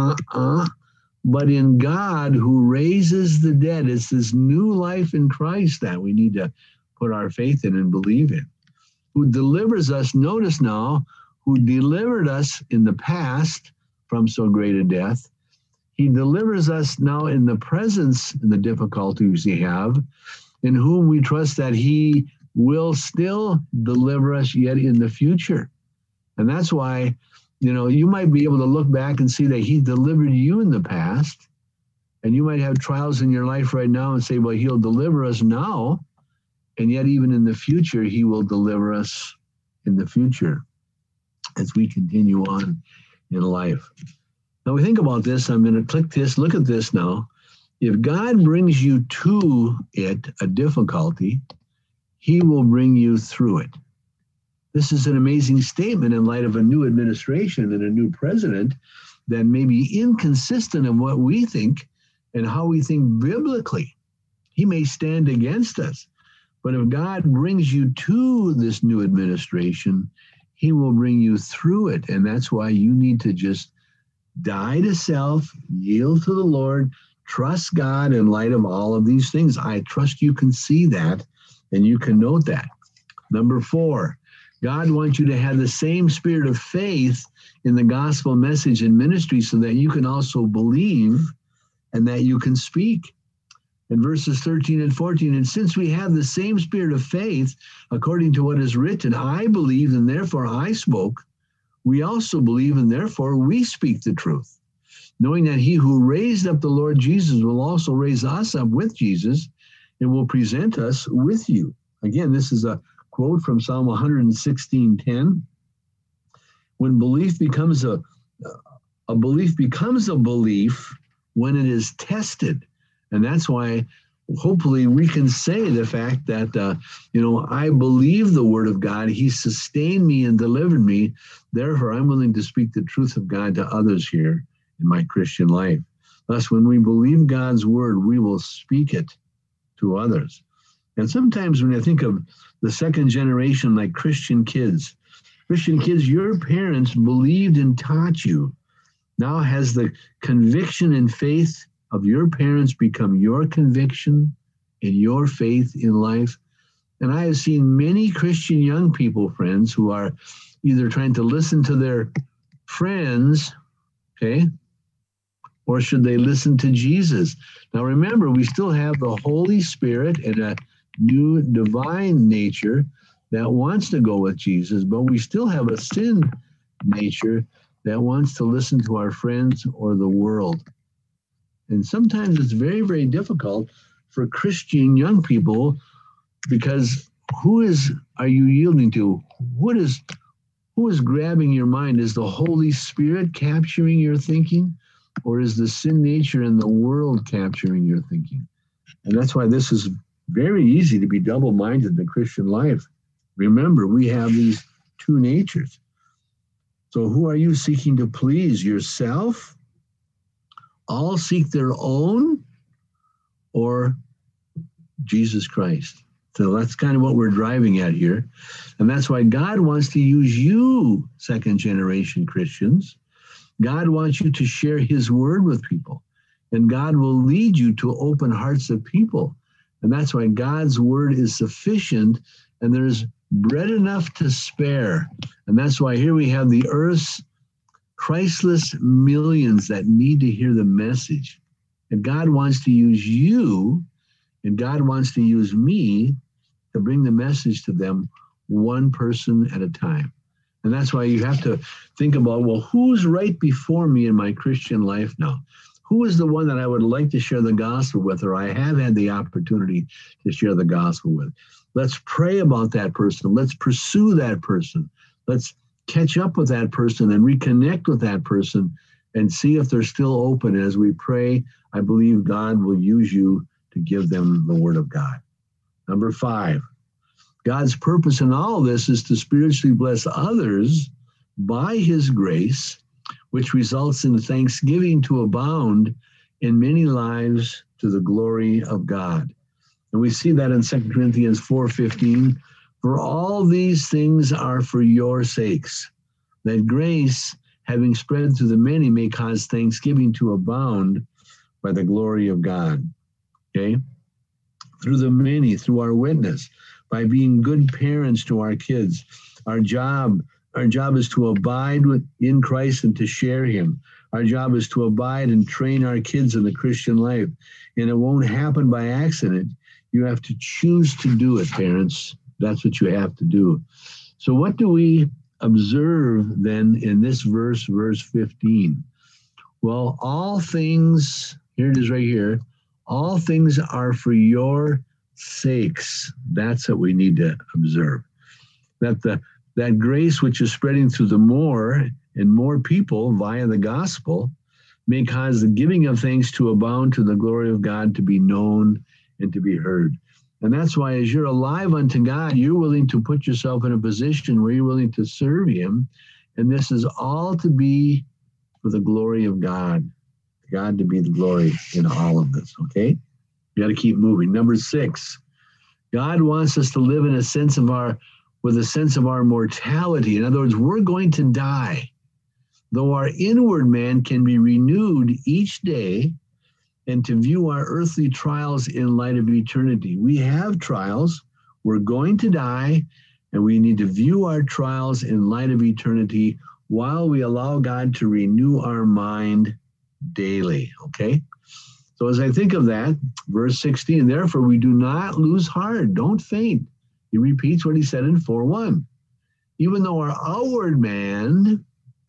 but in God who raises the dead. It's this new life in Christ that we need to put our faith in and believe in, who delivers us, notice now, who delivered us in the past from so great a death. He delivers us now in the presence, in the difficulties we have, in whom we trust that he will still deliver us yet in the future. And that's why, you might be able to look back and see that he delivered you in the past, and you might have trials in your life right now and say, well, he'll deliver us now, and yet even in the future, he will deliver us in the future as we continue on in life. Now we think about this. I'm going to click this. Look at this now. If God brings you to it, a difficulty, he will bring you through it. This is an amazing statement in light of a new administration and a new president that may be inconsistent in what we think and how we think biblically. He may stand against us. But if God brings you to this new administration, he will bring you through it. And that's why you need to just die to self, yield to the Lord, trust God in light of all of these things. I trust you can see that and you can note that. Number 4, God wants you to have the same spirit of faith in the gospel message and ministry so that you can also believe and that you can speak. In verses 13 and 14, and since we have the same spirit of faith, according to what is written, I believed and therefore I spoke, we also believe and therefore we speak the truth, knowing that he who raised up the Lord Jesus will also raise us up with Jesus and will present us with you. Again, this is a quote from Psalm 116:10. When belief becomes a belief when it is tested. And that's why hopefully we can say the fact that, I believe the word of God. He sustained me and delivered me. Therefore, I'm willing to speak the truth of God to others here in my Christian life. Thus, when we believe God's word, we will speak it to others. And sometimes when I think of the second generation, like Christian kids, your parents believed and taught you. Now has the conviction and faith of your parents become your conviction and your faith in life? And I have seen many Christian young people, friends, who are either trying to listen to their friends, okay, or should they listen to Jesus? Now remember, we still have the Holy Spirit and a new divine nature that wants to go with Jesus, but we still have a sin nature that wants to listen to our friends or the world. And sometimes it's very, very difficult for Christian young people, because who are you yielding to? Who is grabbing your mind? Is the Holy Spirit capturing your thinking, or is the sin nature and the world capturing your thinking? And that's why this is very easy to be double-minded in the Christian life. Remember, we have these two natures. So who are you seeking to please? Yourself? All seek their own, or Jesus Christ? So that's kind of what we're driving at here. And that's why God wants to use you, second-generation Christians. God wants you to share his word with people. And God will lead you to open hearts of people. And that's why God's word is sufficient, and there's bread enough to spare. And that's why here we have the earth's Christless millions that need to hear the message. And God wants to use you, and God wants to use me to bring the message to them, one person at a time. And that's why you have to think about, well, who's right before me in my Christian life now? Who is the one that I would like to share the gospel with, or I have had the opportunity to share the gospel with? Let's pray about that person. Let's pursue that person. Let's catch up with that person and reconnect with that person and see if they're still open. As we pray, I believe God will use you to give them the word of God. Number 5, God's purpose in all this is to spiritually bless others by his grace, which results in thanksgiving to abound in many lives to the glory of God. And we see that in 2 Corinthians 4:15. For all these things are for your sakes, that grace, having spread through the many, may cause thanksgiving to abound by the glory of God. Okay? Through the many, through our witness, by being good parents to our kids. Our job is to abide in Christ and to share him. Our job is to abide and train our kids in the Christian life. And it won't happen by accident. You have to choose to do it, parents. That's what you have to do. So what do we observe then in this verse 15? Well, all things, here it is right here, all things are for your sakes. That's what we need to observe. That grace which is spreading through the more and more people via the gospel may cause the giving of thanks to abound to the glory of God to be known and to be heard. And that's why as you're alive unto God, you're willing to put yourself in a position where you're willing to serve him. And this is all to be for the glory of God. God to be the glory in all of this, okay? You got to keep moving. Number 6, God wants us to live with a sense of our mortality. In other words, we're going to die. Though our inward man can be renewed each day, and to view our earthly trials in light of eternity. We have trials. We're going to die, and we need to view our trials in light of eternity while we allow God to renew our mind daily, okay? So as I think of that, verse 16, therefore we do not lose heart. Don't faint. He repeats what he said in 4:1. Even though our outward man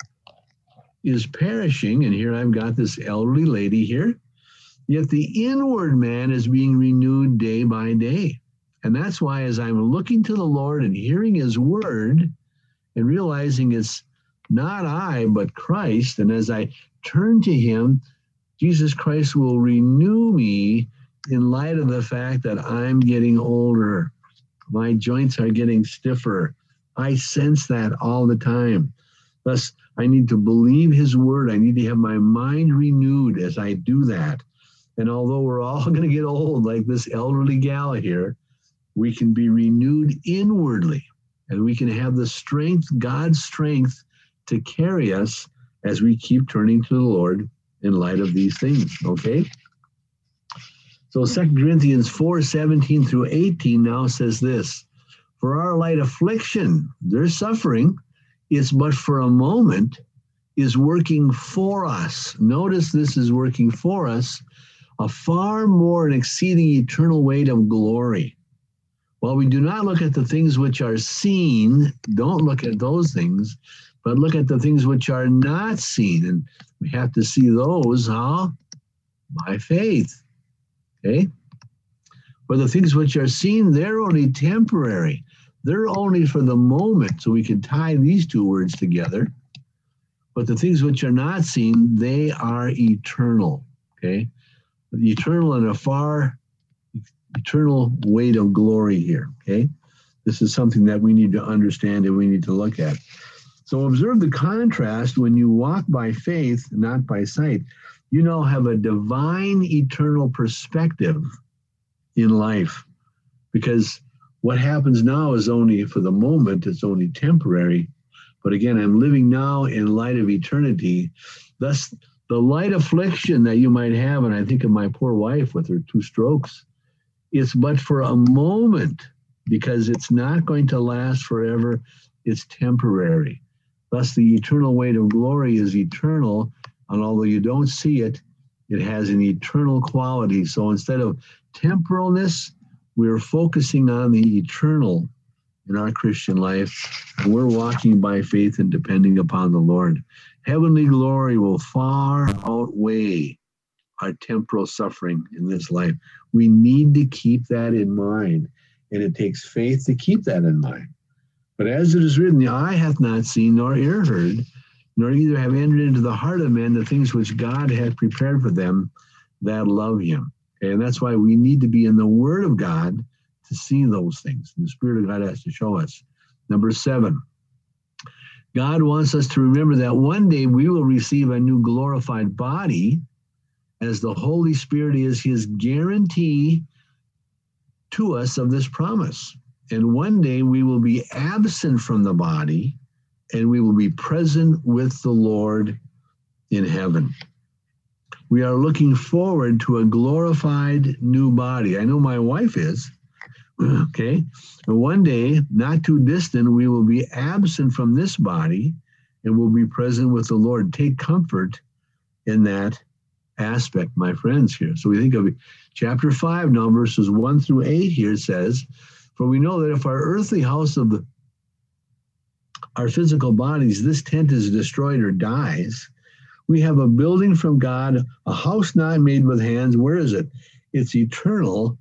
is perishing, and here I've got this elderly lady here, yet the inward man is being renewed day by day. And that's why as I'm looking to the Lord and hearing his word and realizing it's not I, but Christ, and as I turn to him, Jesus Christ will renew me in light of the fact that I'm getting older. My joints are getting stiffer. I sense that all the time. Thus, I need to believe his word. I need to have my mind renewed as I do that. And although we're all going to get old, like this elderly gal here, we can be renewed inwardly, and we can have the strength, God's strength, to carry us as we keep turning to the Lord in light of these things, okay? So 2 Corinthians 4:17 through 18 now says this, for our light affliction, their suffering, is but for a moment, is working for us. Notice this is working for us, a far more and exceeding eternal weight of glory. While we do not look at the things which are seen, don't look at those things, but look at the things which are not seen. And we have to see those, how? By faith. Okay? For the things which are seen, they're only temporary. They're only for the moment. So we can tie these two words together. But the things which are not seen, they are eternal. Okay? The eternal and a far eternal weight of glory here. Okay? This is something that we need to understand and we need to look at. So observe the contrast when you walk by faith, not by sight. You now have a divine eternal perspective in life, because what happens now is only for the moment, it's only temporary. But again, I'm living now in light of eternity. Thus, the light affliction that you might have, and I think of my poor wife with her 2 strokes, it's but for a moment, because it's not going to last forever. It's temporary. Thus, the eternal weight of glory is eternal, and although you don't see it, it has an eternal quality. So instead of temporalness, we're focusing on the eternal in our Christian life, and we're walking by faith and depending upon the Lord. Heavenly glory will far outweigh our temporal suffering in this life. We need to keep that in mind, and it takes faith to keep that in mind. But as it is written, the eye hath not seen nor ear heard, nor either have entered into the heart of men the things which God hath prepared for them that love him. Okay, and that's why we need to be in the Word of God to see those things. And the Spirit of God has to show us. Number 7, God wants us to remember that one day we will receive a new glorified body, as the Holy Spirit is his guarantee to us of this promise. And one day we will be absent from the body, and we will be present with the Lord in heaven. We are looking forward to a glorified new body. I know my wife is, okay? But one day, not too distant, we will be absent from this body, and we'll be present with the Lord. Take comfort in that aspect, my friends, here. So we think of chapter 5 now, verses 1 through 8 here says, for we know that if our earthly house of our physical bodies, this tent is destroyed or dies, we have a building from God, a house not made with hands. Where is it? It's eternal,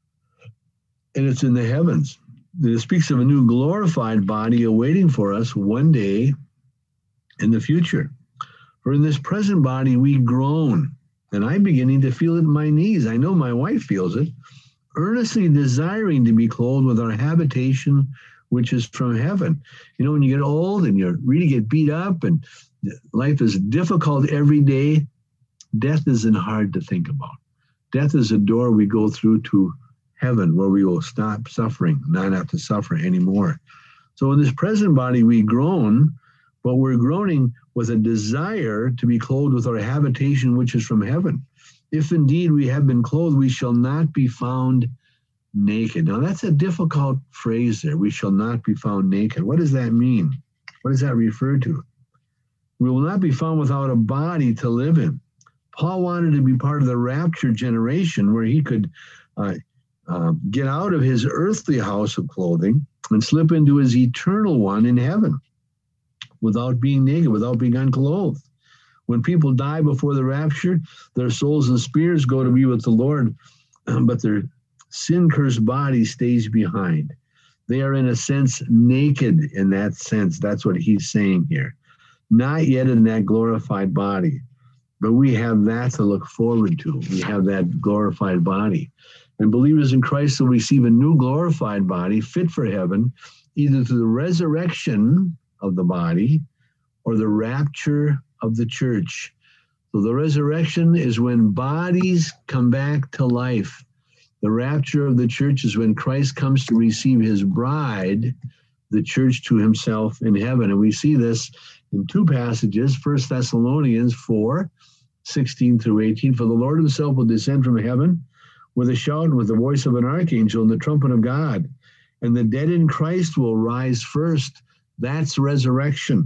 and it's in the heavens. It speaks of a new glorified body awaiting for us one day in the future. For in this present body we groan, and I'm beginning to feel it in my knees. I know my wife feels it, earnestly desiring to be clothed with our habitation, which is from heaven. You know, when you get old and you really get beat up and life is difficult every day, death isn't hard to think about. Death is a door we go through to heaven, where we will stop suffering, not have to suffer anymore. So in this present body we groan, but we're groaning with a desire to be clothed with our habitation, which is from heaven. If indeed we have been clothed, we shall not be found naked. Now that's a difficult phrase there. We shall not be found naked. What does that mean? What does that refer to? We will not be found without a body to live in. Paul wanted to be part of the rapture generation, where he could get out of his earthly house of clothing and slip into his eternal one in heaven without being naked, without being unclothed. When people die before the rapture, their souls and spirits go to be with the Lord, but their sin-cursed body stays behind. They are, in a sense, naked in that sense. That's what he's saying here. Not yet in that glorified body. But we have that to look forward to. We have that glorified body. And believers in Christ will receive a new glorified body fit for heaven, either through the resurrection of the body or the rapture of the church. So the resurrection is when bodies come back to life. The rapture of the church is when Christ comes to receive his bride, the church, to himself in heaven. And we see this in two passages, 1 Thessalonians 4:16-18. For the Lord himself will descend from heaven with a shout and with the voice of an archangel and the trumpet of God. And the dead in Christ will rise first. That's resurrection.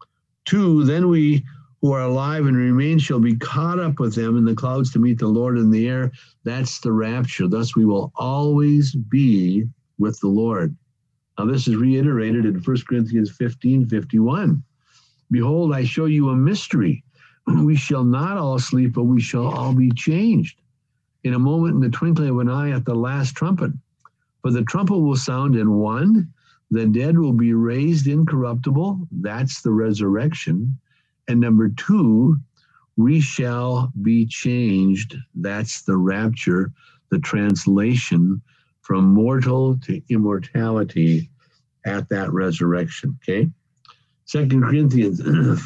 2, then we who are alive and remain shall be caught up with them in the clouds to meet the Lord in the air. That's the rapture. Thus we will always be with the Lord. Now this is reiterated in 1 Corinthians 15:51. Behold, I show you a mystery. We shall not all sleep, but we shall all be changed in a moment, in the twinkling of an eye, at the last trumpet. For the trumpet will sound, and 1, the dead will be raised incorruptible. That's the resurrection. And 2, we shall be changed. That's the rapture, the translation from mortal to immortality at that resurrection, okay? 2 Corinthians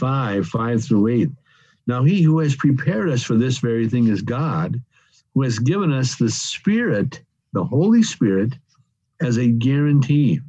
5:5-8. Now he who has prepared us for this very thing is God, who has given us the Spirit, the Holy Spirit, as a guarantee.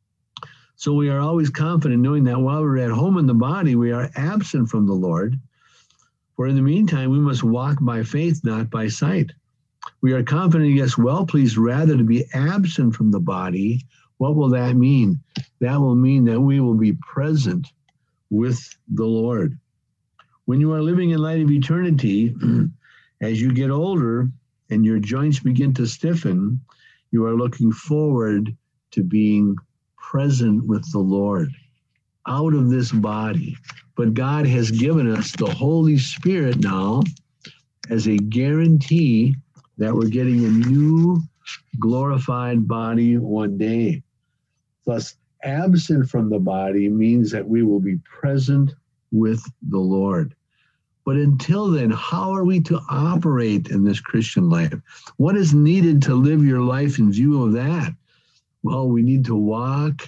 So we are always confident knowing that while we're at home in the body, we are absent from the Lord. For in the meantime, we must walk by faith, not by sight. We are confident, yes, well pleased rather to be absent from the body. What will that mean? That will mean that we will be present with the Lord. When you are living in light of eternity, as you get older and your joints begin to stiffen, you are looking forward to being present with the Lord out of this body. But God has given us the Holy Spirit now as a guarantee that we're getting a new glorified body one day. Thus, absent from the body means that we will be present with the Lord. But until then, how are we to operate in this Christian life? What is needed to live your life in view of that? Well, we need to walk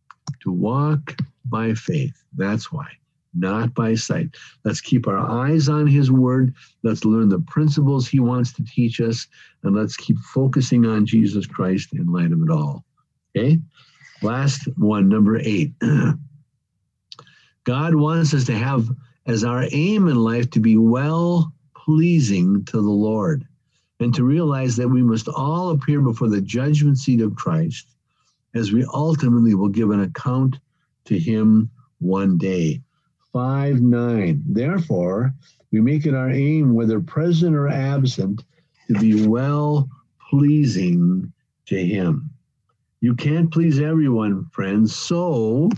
by faith. That's why, not by sight. Let's keep our eyes on his word. Let's learn the principles he wants to teach us, and let's keep focusing on Jesus Christ in light of it all. Okay? Last one, number 8. God wants us to have as our aim in life to be well-pleasing to the Lord, and to realize that we must all appear before the judgment seat of Christ, as we ultimately will give an account to him one day. 5:9. Therefore, we make it our aim, whether present or absent, to be well-pleasing to him. You can't please everyone, friends, so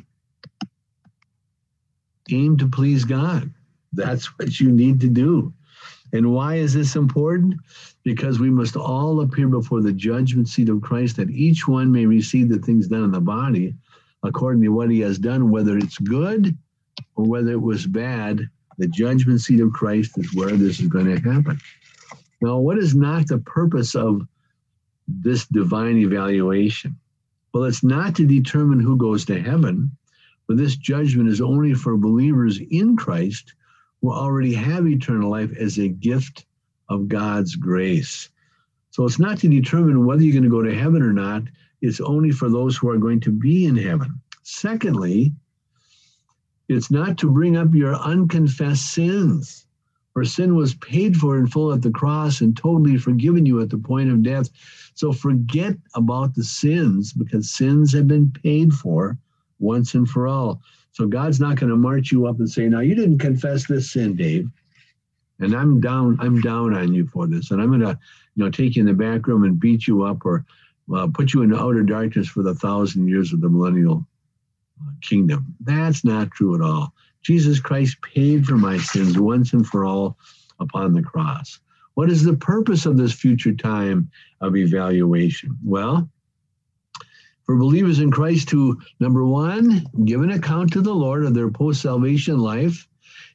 aim to please God. That's what you need to do. And why is this important? Because we must all appear before the judgment seat of Christ, that each one may receive the things done in the body according to what he has done, whether it's good or whether it was bad. The judgment seat of Christ is where this is going to happen. Now, what is not the purpose of this divine evaluation? Well, it's not to determine who goes to heaven, but this judgment is only for believers in Christ who already have eternal life as a gift of God's grace. So it's not to determine whether you're going to go to heaven or not. It's only for those who are going to be in heaven. Secondly, it's not to bring up your unconfessed sins, for sin was paid for in full at the cross and totally forgiven you at the point of death. So forget about the sins, because sins have been paid for once and for all. So God's not going to march you up and say, now you didn't confess this sin, Dave, and I'm down on you for this, and I'm going to take you in the back room and beat you up, or put you in outer darkness for the 1,000 years of the millennial kingdom. That's not true at all. Jesus Christ paid for my sins once and for all upon the cross. What is the purpose of this future time of evaluation? Well, for believers in Christ to, number 1, give an account to the Lord of their post-salvation life,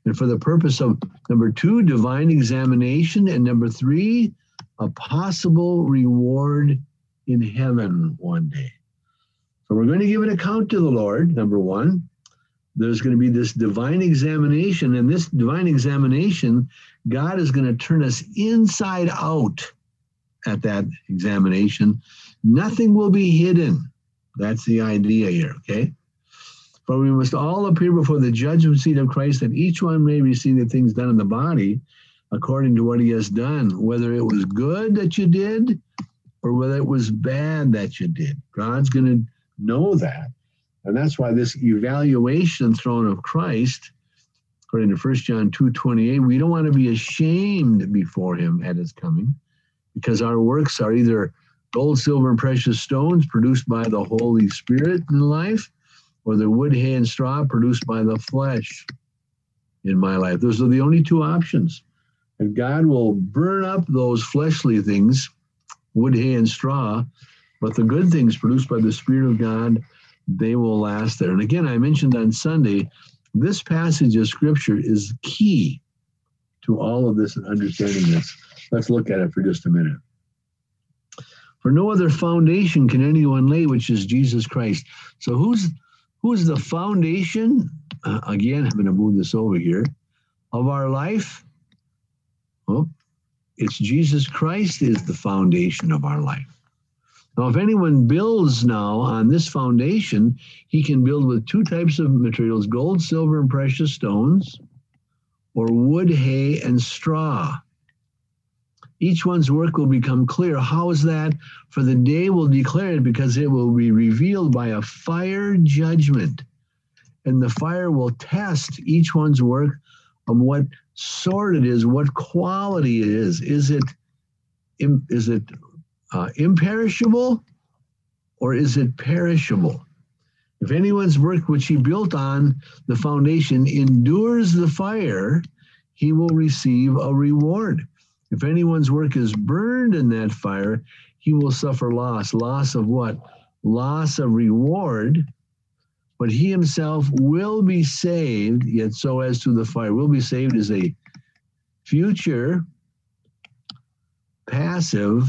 And for the purpose of, number 2, divine examination, and number 3, a possible reward in heaven one day. So we're going to give an account to the Lord, number 1. There's going to be this divine examination, and this divine examination, God is going to turn us inside out at that examination. Nothing will be hidden. That's the idea here, okay? For we must all appear before the judgment seat of Christ, that each one may receive the things done in the body according to what he has done, whether it was good that you did or whether it was bad that you did. God's going to know that. And that's why this evaluation throne of Christ, according to 1 John 2:28, we don't want to be ashamed before him at his coming, because our works are either gold, silver, and precious stones produced by the Holy Spirit in life, or the wood, hay, and straw produced by the flesh in my life. Those are the only 2 options. And God will burn up those fleshly things, wood, hay, and straw, but the good things produced by the Spirit of God, they will last there. And again, I mentioned on Sunday, this passage of Scripture is key to all of this and understanding this. Let's look at it for just a minute. For no other foundation can anyone lay, which is Jesus Christ. So who's the foundation? Again, I'm going to move this over here. Of our life? Well, it's Jesus Christ is the foundation of our life. Now, if anyone builds now on this foundation, he can build with 2 types of materials, gold, silver, and precious stones, or wood, hay, and straw. Each one's work will become clear. How is that? For the day will declare it, because it will be revealed by a fire judgment. And the fire will test each one's work of what sort it is, what quality it is. Is it imperishable, or is it perishable? If anyone's work which he built on the foundation endures the fire, he will receive a reward. If anyone's work is burned in that fire, he will suffer loss. Loss of what? Loss of reward. But he himself will be saved, yet so as to the fire. Will be saved is a future passive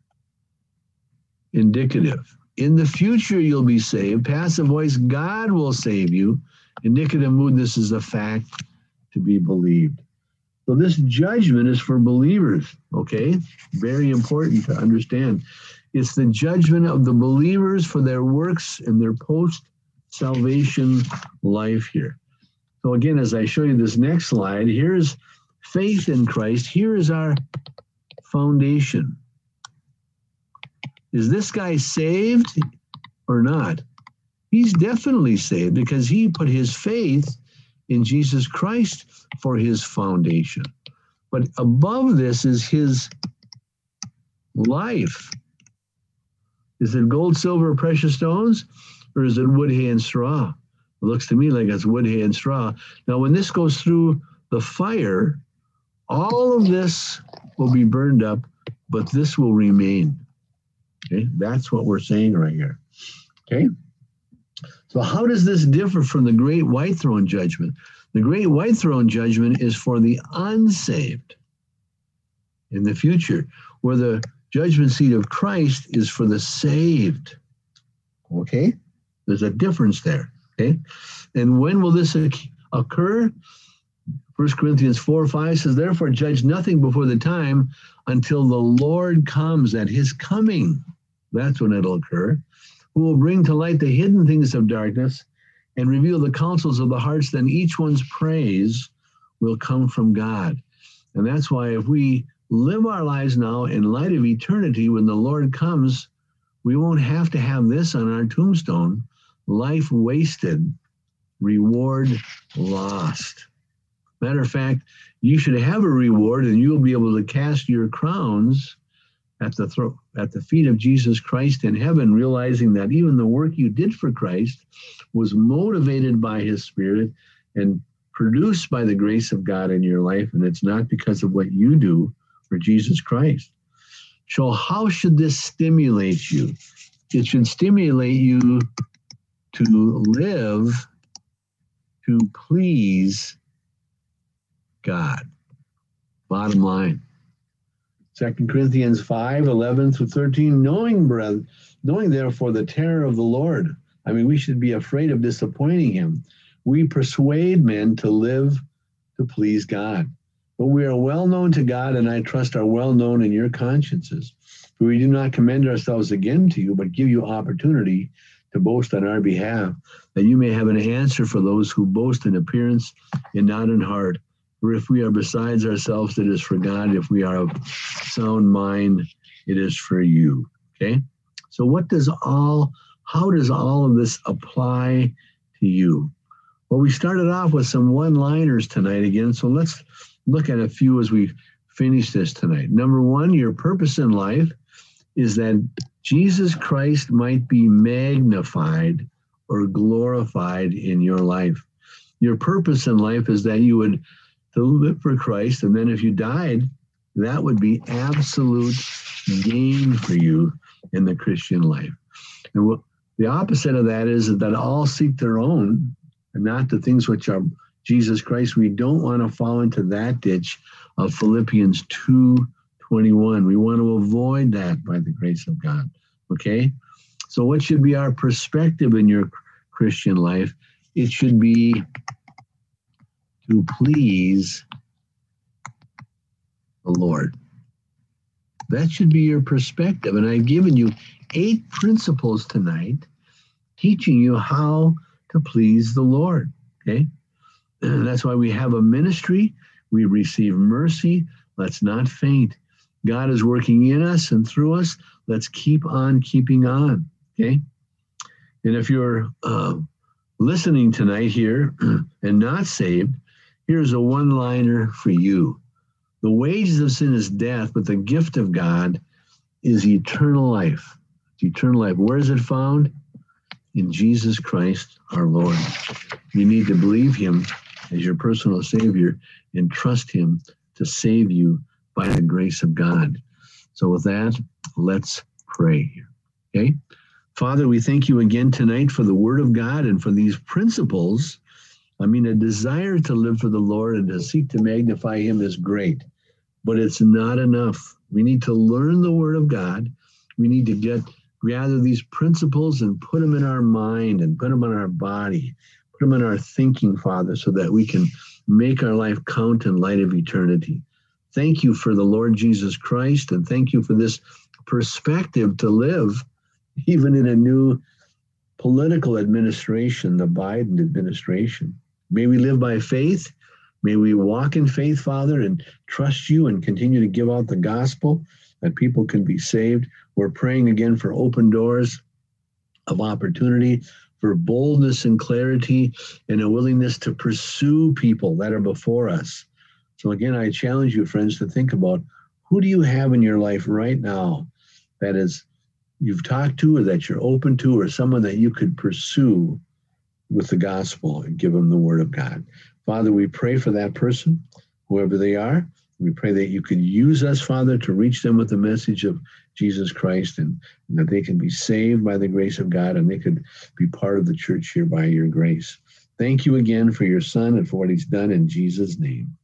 indicative. In the future, you'll be saved. Passive voice, God will save you. Indicative mood, this is a fact to be believed. So this judgment is for believers, okay? Very important to understand. It's the judgment of the believers for their works and their post-salvation life here. So again, as I show you this next slide, here's faith in Christ. Here is our foundation. Is this guy saved or not? He's definitely saved because he put his faith in Jesus Christ for his foundation. But above this is his life. Is it gold, silver, precious stones, or is it wood, hay, and straw? It looks to me like it's wood, hay, and straw. Now, when this goes through the fire, all of this will be burned up, but this will remain. Okay, that's what we're saying right here. Okay, so how does this differ from the great white throne judgment? The great white throne judgment is for the unsaved in the future, where the judgment seat of Christ is for the saved. Okay, there's a difference there. Okay, and when will this occur? 1 Corinthians 4:5 says, therefore judge nothing before the time until the Lord comes, at his coming. That's when it'll occur. Who will bring to light the hidden things of darkness and reveal the counsels of the hearts. Then each one's praise will come from God. And that's why if we live our lives now in light of eternity, when the Lord comes, we won't have to have this on our tombstone: life wasted, reward lost. Matter of fact, you should have a reward, and you'll be able to cast your crowns at the feet of Jesus Christ in heaven, realizing that even the work you did for Christ was motivated by his Spirit and produced by the grace of God in your life, and it's not because of what you do for Jesus Christ. So how should this stimulate you? It should stimulate you to live to please God. Bottom line. 2 Corinthians 5:11-13, knowing therefore the terror of the Lord. I mean, we should be afraid of disappointing him. We persuade men to live to please God. But we are well known to God, and I trust are well known in your consciences. For we do not commend ourselves again to you, but give you opportunity to boast on our behalf, that you may have an answer for those who boast in appearance and not in heart. For if we are besides ourselves, it is for God. If we are of sound mind, it is for you. Okay? So how does all of this apply to you? Well, we started off with some one-liners tonight again, so let's look at a few as we finish this tonight. Number one, your purpose in life is that Jesus Christ might be magnified or glorified in your life. Your purpose in life is that you would to live for Christ, and then if you died, that would be absolute gain for you in the Christian life. And the opposite of that is that all seek their own and not the things which are Jesus Christ. We don't want to fall into that ditch of Philippians 2:21. We want to avoid that by the grace of God. Okay? So what should be our perspective in your Christian life? It should be to please the Lord. That should be your perspective. And I've given you 8 principles tonight teaching you how to please the Lord. Okay? And that's why we have a ministry. We receive mercy. Let's not faint. God is working in us and through us. Let's keep on keeping on. Okay? And if you're listening tonight here and not saved, here's a one-liner for you. The wages of sin is death, but the gift of God is eternal life. It's eternal life. Where is it found? In Jesus Christ, our Lord. You need to believe him as your personal Savior and trust him to save you by the grace of God. So with that, let's pray here. Okay? Father, we thank you again tonight for the Word of God and for these principles. I mean, a desire to live for the Lord and to seek to magnify him is great, but it's not enough. We need to learn the Word of God. We need to gather these principles and put them in our mind and put them in our body, put them in our thinking, Father, so that we can make our life count in light of eternity. Thank you for the Lord Jesus Christ, and thank you for this perspective to live even in a new political administration, the Biden administration. May we live by faith. May we walk in faith, Father, and trust you and continue to give out the gospel that people can be saved. We're praying again for open doors of opportunity, for boldness and clarity, and a willingness to pursue people that are before us. So again, I challenge you, friends, to think about who do you have in your life right now that is you've talked to or that you're open to, or someone that you could pursue with the gospel and give them the Word of God. Father, we pray for that person, whoever they are. We pray that you could use us, Father, to reach them with the message of Jesus Christ and that they can be saved by the grace of God and they could be part of the church here by your grace. Thank you again for your Son and for what he's done in Jesus' name.